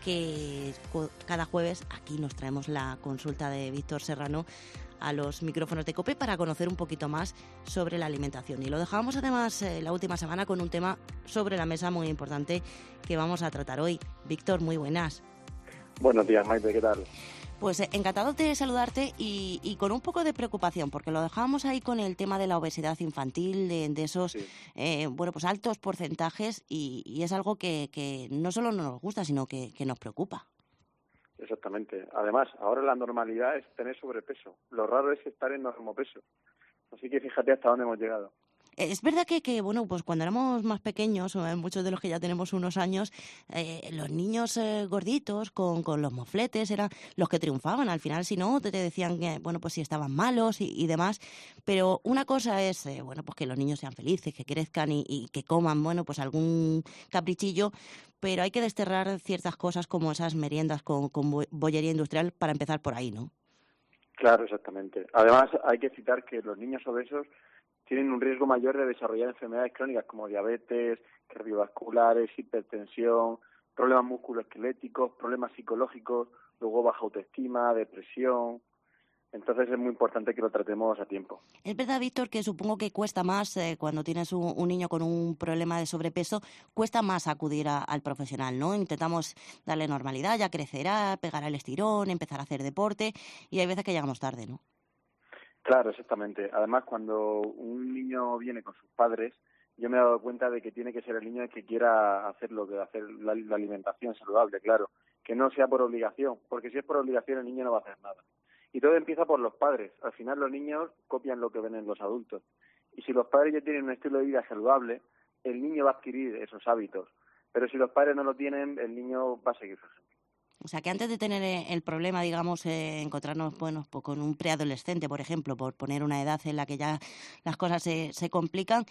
que cada jueves aquí nos traemos la consulta de Víctor Serrano a los micrófonos de COPE para conocer un poquito más sobre la alimentación. Y lo dejamos además la última semana con un tema sobre la mesa muy importante que vamos a tratar hoy. Víctor, muy buenas. Buenos días, Maite, ¿qué tal? Pues encantado de saludarte y con un poco de preocupación, porque lo dejábamos ahí con el tema de la obesidad infantil, de esos bueno, pues altos porcentajes, y es algo que no solo no nos gusta, sino que nos preocupa. Exactamente. Además, ahora la normalidad es tener sobrepeso. Lo raro es estar en normopeso. Así que fíjate hasta dónde hemos llegado. Es verdad que bueno, pues cuando éramos más pequeños, muchos de los que ya tenemos unos años, los niños gorditos con los mofletes eran los que triunfaban. Al final, si no, te decían que, bueno, pues si estaban malos y demás. Pero una cosa es, bueno, pues que los niños sean felices, que crezcan y que coman, bueno, pues algún caprichillo, pero hay que desterrar ciertas cosas como esas meriendas con bollería industrial para empezar por ahí, ¿no? Claro, exactamente. Además, hay que citar que los niños obesos tienen un riesgo mayor de desarrollar enfermedades crónicas como diabetes, cardiovasculares, hipertensión, problemas musculoesqueléticos, problemas psicológicos, luego baja autoestima, depresión. Entonces es muy importante que lo tratemos a tiempo. Es verdad, Víctor, que supongo que cuesta más cuando tienes un niño con un problema de sobrepeso, cuesta más acudir al profesional, ¿no? Intentamos darle normalidad, ya crecerá, pegará el estirón, empezar a hacer deporte, y hay veces que llegamos tarde, ¿no? Claro, exactamente. Además, cuando un niño viene con sus padres, yo me he dado cuenta de que tiene que ser el niño el que quiera hacer la alimentación saludable, claro. Que no sea por obligación, porque si es por obligación el niño no va a hacer nada. Y todo empieza por los padres. Al final los niños copian lo que ven en los adultos. Y si los padres ya tienen un estilo de vida saludable, el niño va a adquirir esos hábitos. Pero si los padres no lo tienen, el niño va a seguir su ejemplo. O sea, que antes de tener el problema, digamos, encontrarnos bueno, pues con un preadolescente, por ejemplo, por poner una edad en la que ya las cosas se complican,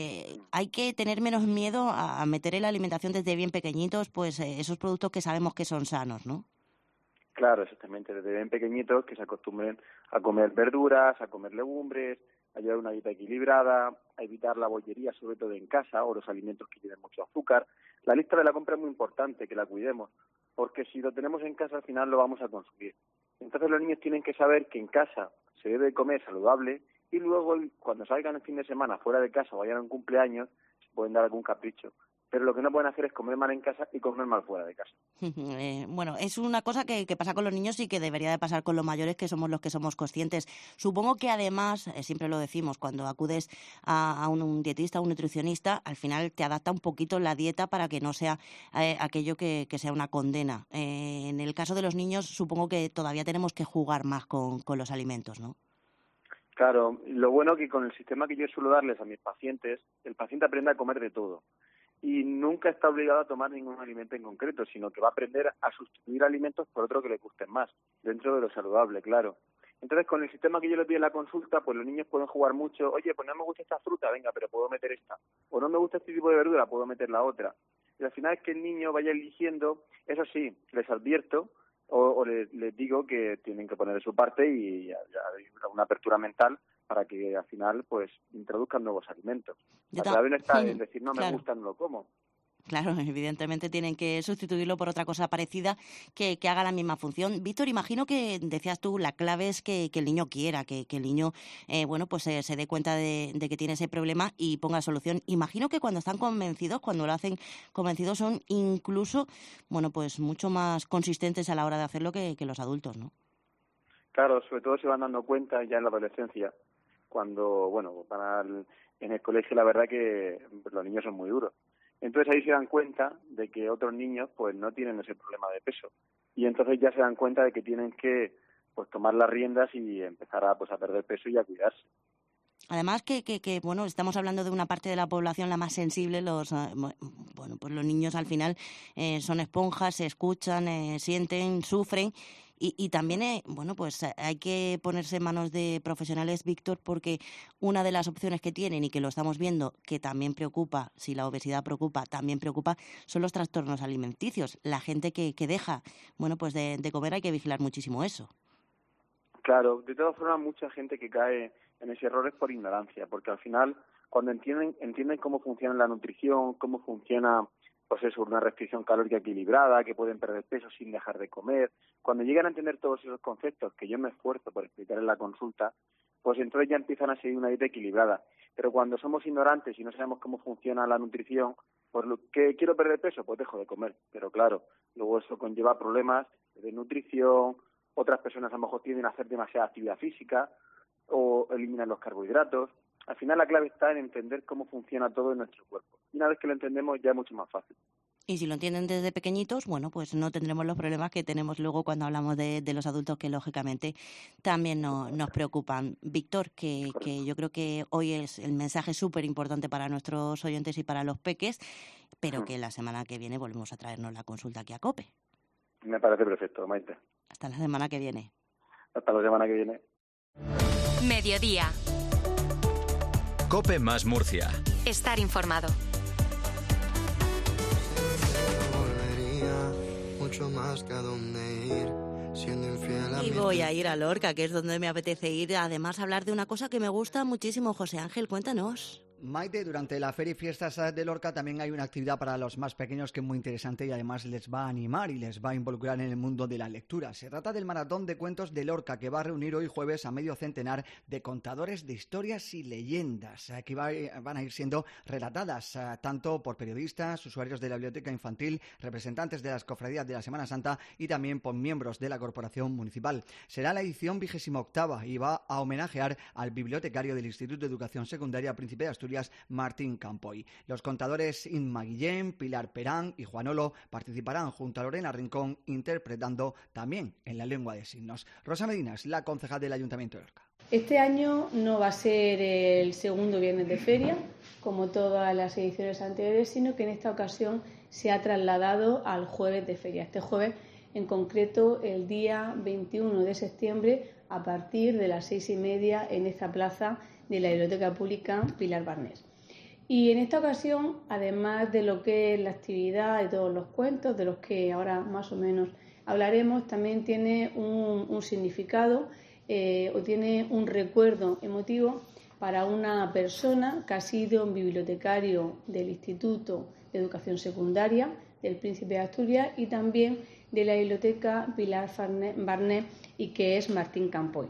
hay que tener menos miedo a meter en la alimentación desde bien pequeñitos, pues esos productos que sabemos que son sanos, ¿no? Claro, exactamente. Desde bien pequeñitos que se acostumbren a comer verduras, a comer legumbres, a llevar una dieta equilibrada, a evitar la bollería, sobre todo en casa, o los alimentos que lleven mucho azúcar. La lista de la compra es muy importante, que la cuidemos, porque si lo tenemos en casa al final lo vamos a consumir. Entonces los niños tienen que saber que en casa se debe comer saludable y luego cuando salgan el fin de semana fuera de casa o vayan a un cumpleaños se pueden dar algún capricho. Pero lo que no pueden hacer es comer mal en casa y comer mal fuera de casa. Bueno, es una cosa que pasa con los niños y que debería de pasar con los mayores, que somos los que somos conscientes. Supongo que además, siempre lo decimos, cuando acudes a un dietista, a un nutricionista, al final te adapta un poquito la dieta para que no sea aquello que sea una condena. En el caso de los niños, supongo que todavía tenemos que jugar más con los alimentos, ¿no? Claro, lo bueno que con el sistema que yo suelo darles a mis pacientes, el paciente aprende a comer de todo. Y nunca está obligado a tomar ningún alimento en concreto, sino que va a aprender a sustituir alimentos por otro que le gusten más, dentro de lo saludable, claro. Entonces, con el sistema que yo les doy en la consulta, pues los niños pueden jugar mucho. Oye, pues no me gusta esta fruta, venga, pero puedo meter esta. O no me gusta este tipo de verdura, puedo meter la otra. Y al final es que el niño vaya eligiendo. Eso sí, les advierto o les digo que tienen que poner de su parte y una apertura mental para que al final pues introduzcan nuevos alimentos. La clave no está en decir no me gusta, no lo como. Claro, evidentemente tienen que sustituirlo por otra cosa parecida que haga la misma función. Víctor, imagino que decías tú, la clave es que el niño quiera, que el niño bueno, pues se dé cuenta de que tiene ese problema y ponga solución. Imagino que cuando están convencidos, cuando lo hacen convencidos, son incluso, bueno, pues mucho más consistentes a la hora de hacerlo que los adultos, ¿no? Claro, sobre todo se van dando cuenta ya en la adolescencia, cuando, bueno, en el colegio la verdad que los niños son muy duros. Entonces ahí se dan cuenta de que otros niños pues no tienen ese problema de peso. Y entonces ya se dan cuenta de que tienen que pues tomar las riendas y empezar a perder peso y a cuidarse. Además que bueno, estamos hablando de una parte de la población la más sensible, pues los niños al final son esponjas, se escuchan, sienten, sufren Y también, bueno, pues hay que ponerse en manos de profesionales, Víctor, porque una de las opciones que tienen y que lo estamos viendo, que también preocupa, si la obesidad preocupa, también preocupa, son los trastornos alimenticios. La gente que deja, bueno, pues de comer, hay que vigilar muchísimo eso. Claro, de todas formas, mucha gente que cae en ese error es por ignorancia, porque al final, cuando entienden cómo funciona la nutrición, cómo funciona, pues eso, una restricción calórica equilibrada, que pueden perder peso sin dejar de comer, cuando llegan a entender todos esos conceptos que yo me esfuerzo por explicar en la consulta, pues entonces ya empiezan a seguir una dieta equilibrada. Pero cuando somos ignorantes y no sabemos cómo funciona la nutrición, pues que quiero perder peso, pues dejo de comer. Pero claro, luego eso conlleva problemas de nutrición. Otras personas a lo mejor tienden a hacer demasiada actividad física o eliminan los carbohidratos. Al final la clave está en entender cómo funciona todo en nuestro cuerpo. Y una vez que lo entendemos ya es mucho más fácil. Y si lo entienden desde pequeñitos, bueno, pues no tendremos los problemas que tenemos luego cuando hablamos de los adultos, que lógicamente también nos preocupan. Víctor, que yo creo que hoy es el mensaje súper importante para nuestros oyentes y para los peques, pero que la semana que viene volvemos a traernos la consulta aquí a COPE. Me parece perfecto, Maite. Hasta la semana que viene. Hasta la semana que viene. Mediodía. COPE más Murcia. Estar informado. Mucho más que a dónde ir, siendo infiel a Y voy a ir a Lorca, que es donde me apetece ir. Además, hablar de una cosa que me gusta muchísimo. José Ángel, cuéntanos. Maite, durante la Feria y Fiestas de Lorca también hay una actividad para los más pequeños que es muy interesante y además les va a animar y les va a involucrar en el mundo de la lectura. Se trata del Maratón de Cuentos de Lorca, que va a reunir hoy jueves a medio centenar de contadores de historias y leyendas que van a ir siendo relatadas tanto por periodistas, usuarios de la biblioteca infantil, representantes de las cofradías de la Semana Santa y también por miembros de la Corporación Municipal. Será la edición 28ª y va a homenajear al bibliotecario del Instituto de Educación Secundaria Príncipe de Asturias, Martín Campoy. Los contadores Inma Guillén, Pilar Perán y Juanolo participarán junto a Lorena Rincón interpretando también en la lengua de signos. Rosa Medina es la concejal del Ayuntamiento de Lorca. Este año no va a ser el segundo viernes de feria, como todas las ediciones anteriores, sino que en esta ocasión se ha trasladado al jueves de feria. Este jueves, en concreto, el día 21 de septiembre, a partir de las 6:30 en esta plaza de la Biblioteca Pública Pilar Barnés. Y en esta ocasión, además de lo que es la actividad de todos los cuentos, de los que ahora más o menos hablaremos, también tiene un significado o tiene un recuerdo emotivo para una persona que ha sido un bibliotecario del Instituto de Educación Secundaria del Príncipe de Asturias y también de la Biblioteca Pilar Barnés, y que es Martín Campoy.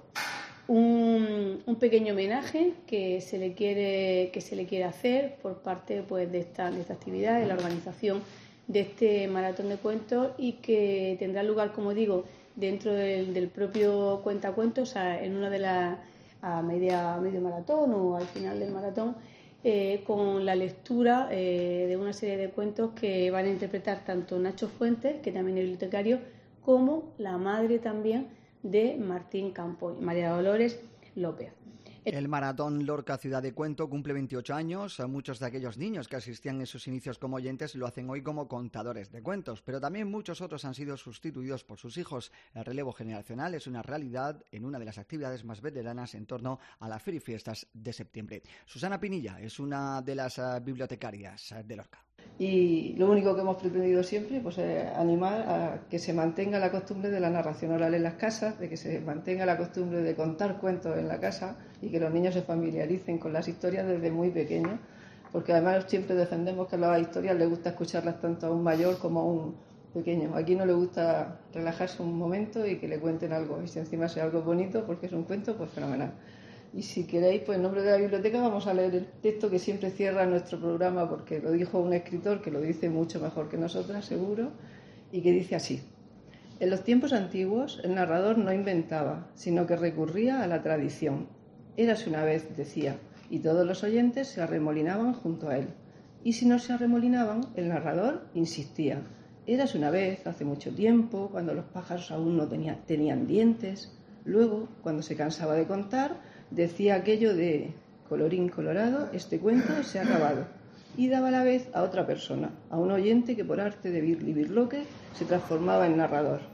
Un pequeño homenaje que se le quiere hacer por parte pues de esta actividad, de la organización de este maratón de cuentos, y que tendrá lugar, como digo, dentro del propio cuentacuentos, en una de las medio maratón o al final del maratón, con la lectura de una serie de cuentos que van a interpretar tanto Nacho Fuentes, que también es bibliotecario, como la madre también de Martín Campoy, María Dolores López. El Maratón Lorca Ciudad de Cuento cumple 28 años. Muchos de aquellos niños que asistían en sus inicios como oyentes lo hacen hoy como contadores de cuentos, pero también muchos otros han sido sustituidos por sus hijos. El relevo generacional es una realidad en una de las actividades más veteranas en torno a la Feria y Fiestas de septiembre. Susana Pinilla es una de las bibliotecarias de Lorca. Y lo único que hemos pretendido siempre pues, es animar a que se mantenga la costumbre de la narración oral en las casas, de que se mantenga la costumbre de contar cuentos en la casa y que los niños se familiaricen con las historias desde muy pequeños, porque además siempre defendemos que a las historias les gusta escucharlas tanto a un mayor como a un pequeño. Aquí no le gusta relajarse un momento y que le cuenten algo, y si encima sea algo bonito porque es un cuento, pues fenomenal. Y si queréis, pues en nombre de la biblioteca vamos a leer el texto que siempre cierra nuestro programa, porque lo dijo un escritor que lo dice mucho mejor que nosotras, seguro, y que dice así: en los tiempos antiguos el narrador no inventaba, sino que recurría a la tradición. Érase una vez, decía, y todos los oyentes se arremolinaban junto a él. Y si no se arremolinaban, el narrador insistía: érase una vez, hace mucho tiempo, cuando los pájaros aún no tenían dientes. Luego, cuando se cansaba de contar, decía aquello de colorín colorado, este cuento se ha acabado, y daba a la vez a otra persona, a un oyente que por arte de birlibirloque se transformaba en narrador.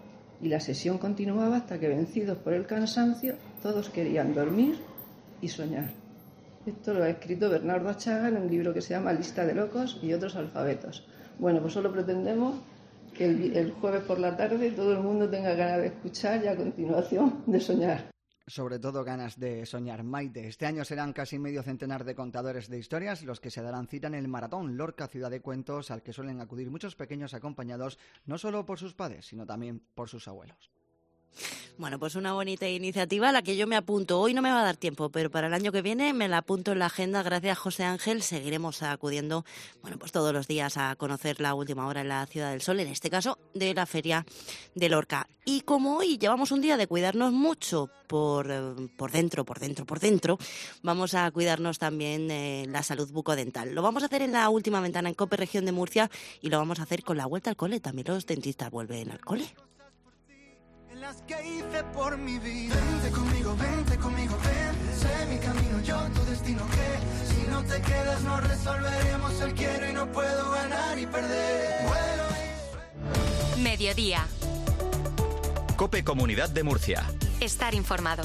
Y la sesión continuaba hasta que, vencidos por el cansancio, todos querían dormir y soñar. Esto lo ha escrito Bernardo Achaga en un libro que se llama Lista de locos y otros alfabetos. Bueno, pues solo pretendemos que el jueves por la tarde todo el mundo tenga ganas de escuchar y a continuación de soñar. Sobre todo ganas de soñar, Maite. Este año serán casi medio centenar de contadores de historias los que se darán cita en el Maratón Lorca Ciudad de Cuentos, al que suelen acudir muchos pequeños acompañados no solo por sus padres, sino también por sus abuelos. Bueno, pues una bonita iniciativa a la que yo me apunto. Hoy no me va a dar tiempo, pero para el año que viene me la apunto en la agenda. Gracias, José Ángel. Seguiremos acudiendo, bueno, pues todos los días a conocer la última hora en la Ciudad del Sol, en este caso de la Feria de Lorca. Y como hoy llevamos un día de cuidarnos mucho por dentro, vamos a cuidarnos también la salud bucodental. Lo vamos a hacer en la última ventana en COPE Región de Murcia y lo vamos a hacer con la vuelta al cole. También los dentistas vuelven al cole. Las que hice por mi vida. Vente conmigo, ven. Sé mi camino, yo tu destino, que si no te quedas no resolveremos el quiero y no puedo ganar y perder. Mediodía. COPE Comunidad de Murcia. Estar informado.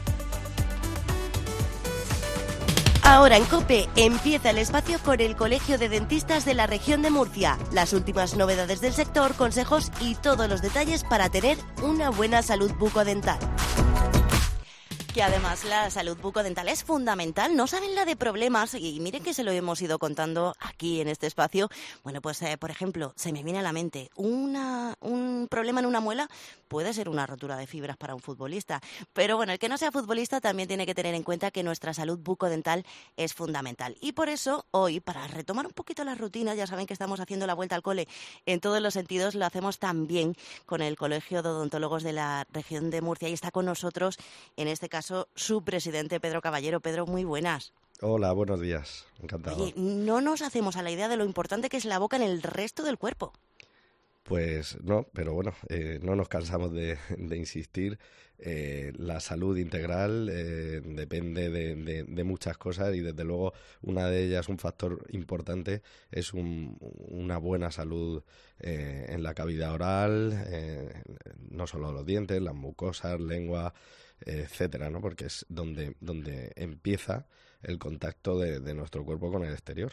Ahora en COPE empieza el espacio con el Colegio de Dentistas de la Región de Murcia. Las últimas novedades del sector, consejos y todos los detalles para tener una buena salud bucodental. Que además la salud bucodental es fundamental, no saben la de problemas, y miren que se lo hemos ido contando aquí en este espacio. Bueno, pues por ejemplo, se me viene a la mente un problema en una muela, puede ser una rotura de fibras para un futbolista, pero bueno, el que no sea futbolista también tiene que tener en cuenta que nuestra salud bucodental es fundamental. Y por eso hoy, para retomar un poquito las rutinas, ya saben que estamos haciendo la vuelta al cole en todos los sentidos, lo hacemos también con el Colegio de Odontólogos de la Región de Murcia, y está con nosotros, en este caso, su presidente, Pedro Caballero. Pedro, muy buenas. Hola, buenos días. Encantado. Oye, no nos hacemos a la idea de lo importante que es la boca en el resto del cuerpo. Pues no, pero bueno, no nos cansamos de insistir. La salud integral depende de muchas cosas, y desde luego una de ellas, un factor importante, es una buena salud en la cavidad oral, no solo los dientes, las mucosas, lengua, etcétera, ¿no? Porque es donde empieza el contacto de nuestro cuerpo con el exterior.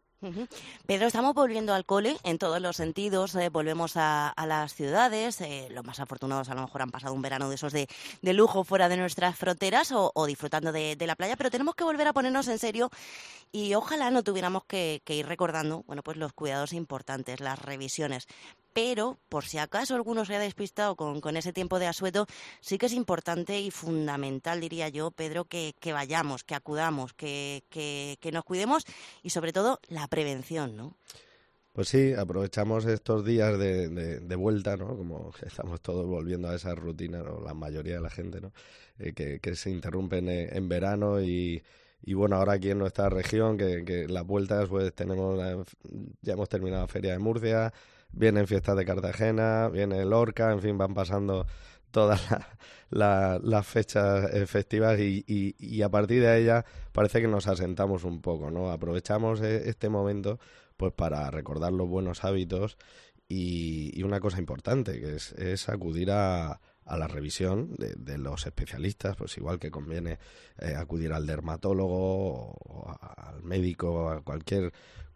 Pedro, estamos volviendo al cole en todos los sentidos, volvemos a las ciudades, los más afortunados a lo mejor han pasado un verano de esos de lujo fuera de nuestras fronteras o disfrutando de la playa, pero tenemos que volver a ponernos en serio y ojalá no tuviéramos que ir recordando, bueno, pues los cuidados importantes, las revisiones. Pero, por si acaso alguno se ha despistado con ese tiempo de asueto, sí que es importante y fundamental, diría yo, Pedro, que vayamos, que acudamos, que nos cuidemos y, sobre todo, la prevención, ¿no? Pues sí, aprovechamos estos días de vuelta, ¿no? Como que estamos todos volviendo a esa rutina, ¿no? La mayoría de la gente, ¿no? Que se interrumpen en verano y bueno, ahora aquí en nuestra región, que las vueltas, pues ya hemos terminado la Feria de Murcia, vienen fiestas de Cartagena, viene Lorca, en fin, van pasando todas las fechas festivas y a partir de ellas parece que nos asentamos un poco, ¿no? Aprovechamos este momento pues para recordar los buenos hábitos y una cosa importante, que es acudir a la revisión de los especialistas, pues igual que conviene acudir al dermatólogo o al médico, a cualquier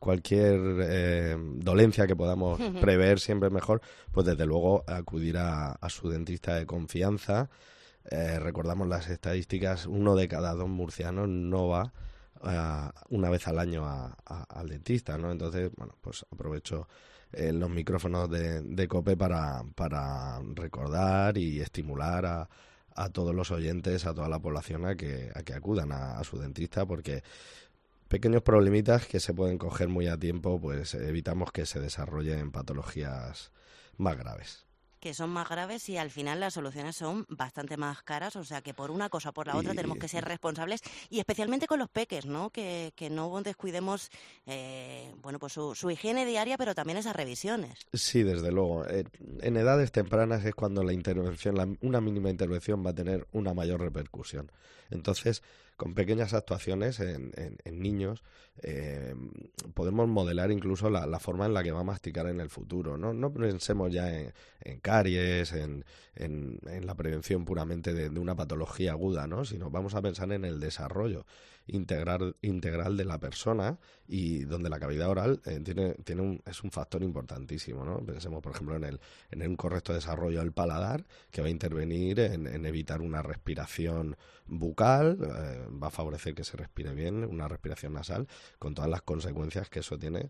dolencia que podamos prever, siempre es mejor, pues desde luego acudir a su dentista de confianza. Recordamos las estadísticas, 1 de cada 2 murcianos no va una vez al año al dentista, ¿no? Entonces, bueno, pues aprovecho los micrófonos de COPE para recordar y estimular a todos los oyentes, a toda la población a que acudan a su dentista, porque pequeños problemitas que se pueden coger muy a tiempo, pues evitamos que se desarrollen patologías más graves. Que son más graves y al final las soluciones son bastante más caras, o sea que por una cosa o por la otra tenemos que ser responsables y especialmente con los peques, ¿no? Que no descuidemos bueno, pues su higiene diaria, pero también esas revisiones. Sí, desde luego. En edades tempranas es cuando la intervención, una mínima intervención va a tener una mayor repercusión. Entonces, con pequeñas actuaciones en niños podemos modelar incluso la forma en la que va a masticar en el futuro. No pensemos ya en caries, en la prevención puramente de una patología aguda, ¿no? Sino vamos a pensar en el desarrollo integral de la persona, y donde la cavidad oral es un factor importantísimo, ¿no? Pensemos, por ejemplo, en un correcto desarrollo del paladar, que va a intervenir en evitar una respiración bucal, va a favorecer que se respire bien, una respiración nasal, con todas las consecuencias que eso tiene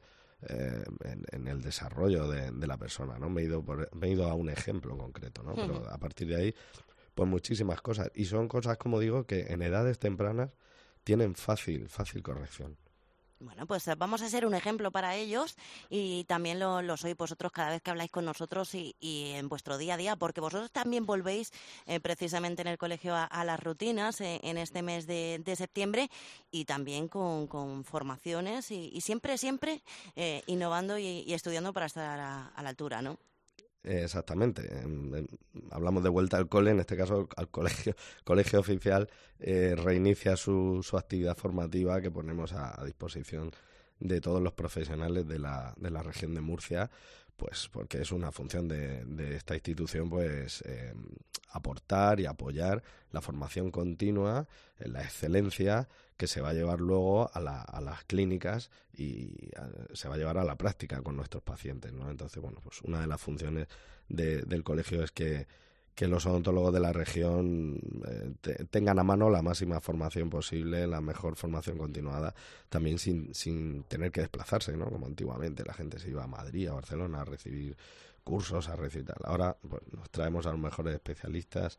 en el desarrollo de la persona, ¿no? Me he ido a un ejemplo concreto, ¿no? Pero a partir de ahí, pues muchísimas cosas. Y son cosas, como digo, que en edades tempranas tienen fácil corrección. Bueno, pues vamos a ser un ejemplo para ellos, y también lo sois vosotros cada vez que habláis con nosotros y en vuestro día a día, porque vosotros también volvéis precisamente en el colegio a las rutinas en este mes de septiembre, y también con formaciones y siempre innovando y estudiando para estar a la altura, ¿no? Exactamente. Hablamos de vuelta al cole, en este caso al colegio oficial reinicia su actividad formativa, que ponemos a disposición de todos los profesionales de la región de Murcia, pues porque es una función de esta institución, pues aportar y apoyar la formación continua, la excelencia, que se va a llevar luego a las clínicas y se va a llevar a la práctica con nuestros pacientes, ¿no? Entonces, bueno, pues una de las funciones del colegio es que los odontólogos de la región tengan a mano la máxima formación posible, la mejor formación continuada, también sin tener que desplazarse, ¿no? Como antiguamente la gente se iba a Madrid, a Barcelona a recibir cursos, a recibir tal. Ahora pues, nos traemos a los mejores especialistas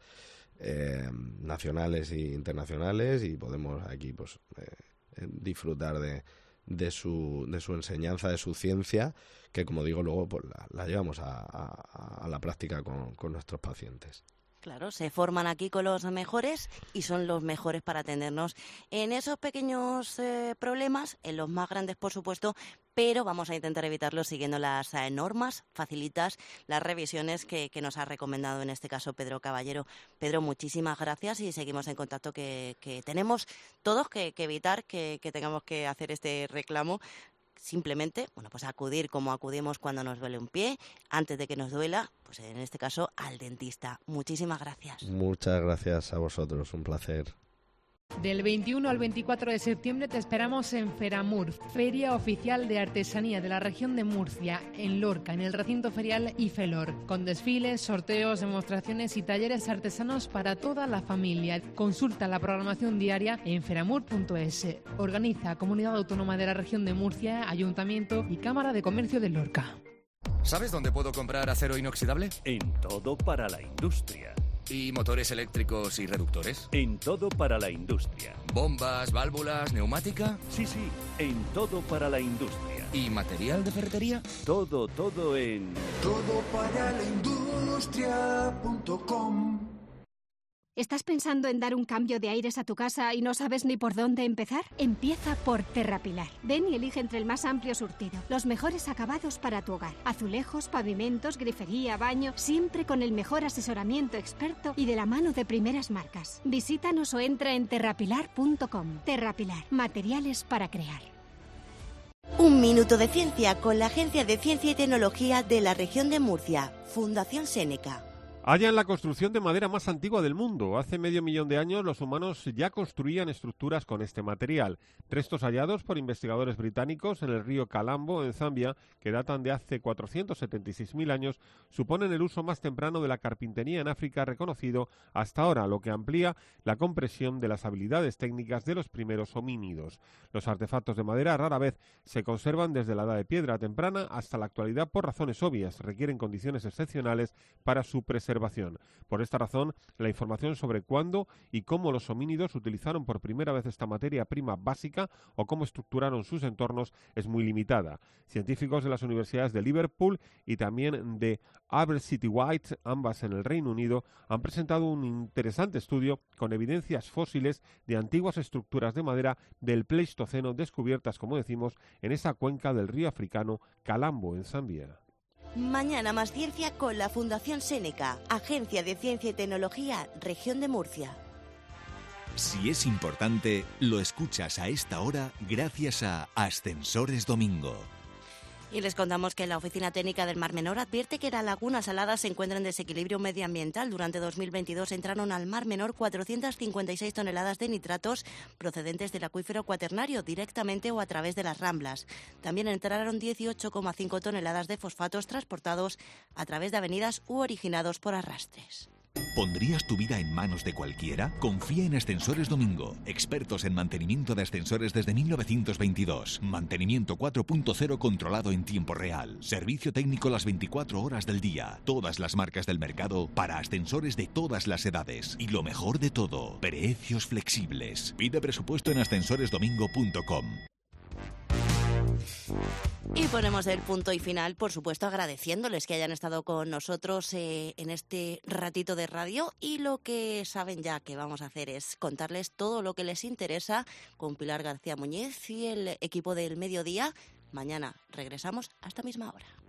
nacionales e internacionales, y podemos aquí pues disfrutar de su enseñanza, de su ciencia, que, como digo, luego pues la llevamos a la práctica con nuestros pacientes. Claro, se forman aquí con los mejores y son los mejores para atendernos en esos pequeños problemas, en los más grandes, por supuesto, pero vamos a intentar evitarlos siguiendo las normas, facilitas, las revisiones que nos ha recomendado en este caso Pedro Caballero. Pedro, muchísimas gracias, y seguimos en contacto, que tenemos todos que evitar que tengamos que hacer este reclamo. Simplemente, bueno, pues acudir como acudimos cuando nos duele un pie, antes de que nos duela, pues en este caso al dentista. Muchísimas gracias. Muchas gracias a vosotros, un placer. Del 21 al 24 de septiembre te esperamos en Feramur, Feria Oficial de Artesanía de la región de Murcia, en Lorca, en el recinto ferial IFELOR, con desfiles, sorteos, demostraciones y talleres artesanos para toda la familia. Consulta la programación diaria en feramur.es. Organiza Comunidad Autónoma de la Región de Murcia, Ayuntamiento y Cámara de Comercio de Lorca. ¿Sabes dónde puedo comprar acero inoxidable? En Todo para la Industria. ¿Y motores eléctricos y reductores? En Todo para la Industria. ¿Bombas, válvulas, neumática? Sí, en Todo para la Industria. ¿Y material de ferretería? Todo en todoparalaindustria.com. ¿Estás pensando en dar un cambio de aires a tu casa y no sabes ni por dónde empezar? Empieza por Terrapilar. Ven y elige entre el más amplio surtido, los mejores acabados para tu hogar. Azulejos, pavimentos, grifería, baño, siempre con el mejor asesoramiento experto y de la mano de primeras marcas. Visítanos o entra en terrapilar.com. Terrapilar, materiales para crear. Un minuto de ciencia con la Agencia de Ciencia y Tecnología de la región de Murcia, Fundación Seneca. Hallan la construcción de madera más antigua del mundo. Hace 500.000 de años los humanos ya construían estructuras con este material. Restos hallados por investigadores británicos en el río Kalambo, en Zambia, que datan de hace 476.000 años, suponen el uso más temprano de la carpintería en África reconocido hasta ahora, lo que amplía la comprensión de las habilidades técnicas de los primeros homínidos. Los artefactos de madera rara vez se conservan desde la edad de piedra temprana hasta la actualidad por razones obvias. Requieren condiciones excepcionales para su preservación. Por esta razón, la información sobre cuándo y cómo los homínidos utilizaron por primera vez esta materia prima básica o cómo estructuraron sus entornos es muy limitada. Científicos de las universidades de Liverpool y también de Aberystwyth, ambas en el Reino Unido, han presentado un interesante estudio con evidencias fósiles de antiguas estructuras de madera del Pleistoceno descubiertas, como decimos, en esa cuenca del río africano Kalambo, en Zambia. Mañana más ciencia con la Fundación Seneca, Agencia de Ciencia y Tecnología, Región de Murcia. Si es importante, lo escuchas a esta hora gracias a Ascensores Domingo. Y les contamos que la Oficina Técnica del Mar Menor advierte que la laguna salada se encuentra en desequilibrio medioambiental. Durante 2022 entraron al Mar Menor 456 toneladas de nitratos procedentes del acuífero cuaternario, directamente o a través de las ramblas. También entraron 18,5 toneladas de fosfatos transportados a través de avenidas u originados por arrastres. ¿Pondrías tu vida en manos de cualquiera? Confía en Ascensores Domingo, expertos en mantenimiento de ascensores desde 1922. Mantenimiento 4.0 controlado en tiempo real. Servicio técnico las 24 horas del día. Todas las marcas del mercado para ascensores de todas las edades. Y lo mejor de todo, precios flexibles. Pide presupuesto en ascensoresdomingo.com. Y ponemos el punto y final, por supuesto, agradeciéndoles que hayan estado con nosotros en este ratito de radio, y lo que saben ya que vamos a hacer es contarles todo lo que les interesa con Pilar García Muñiz y el equipo del Mediodía. Mañana regresamos a esta misma hora.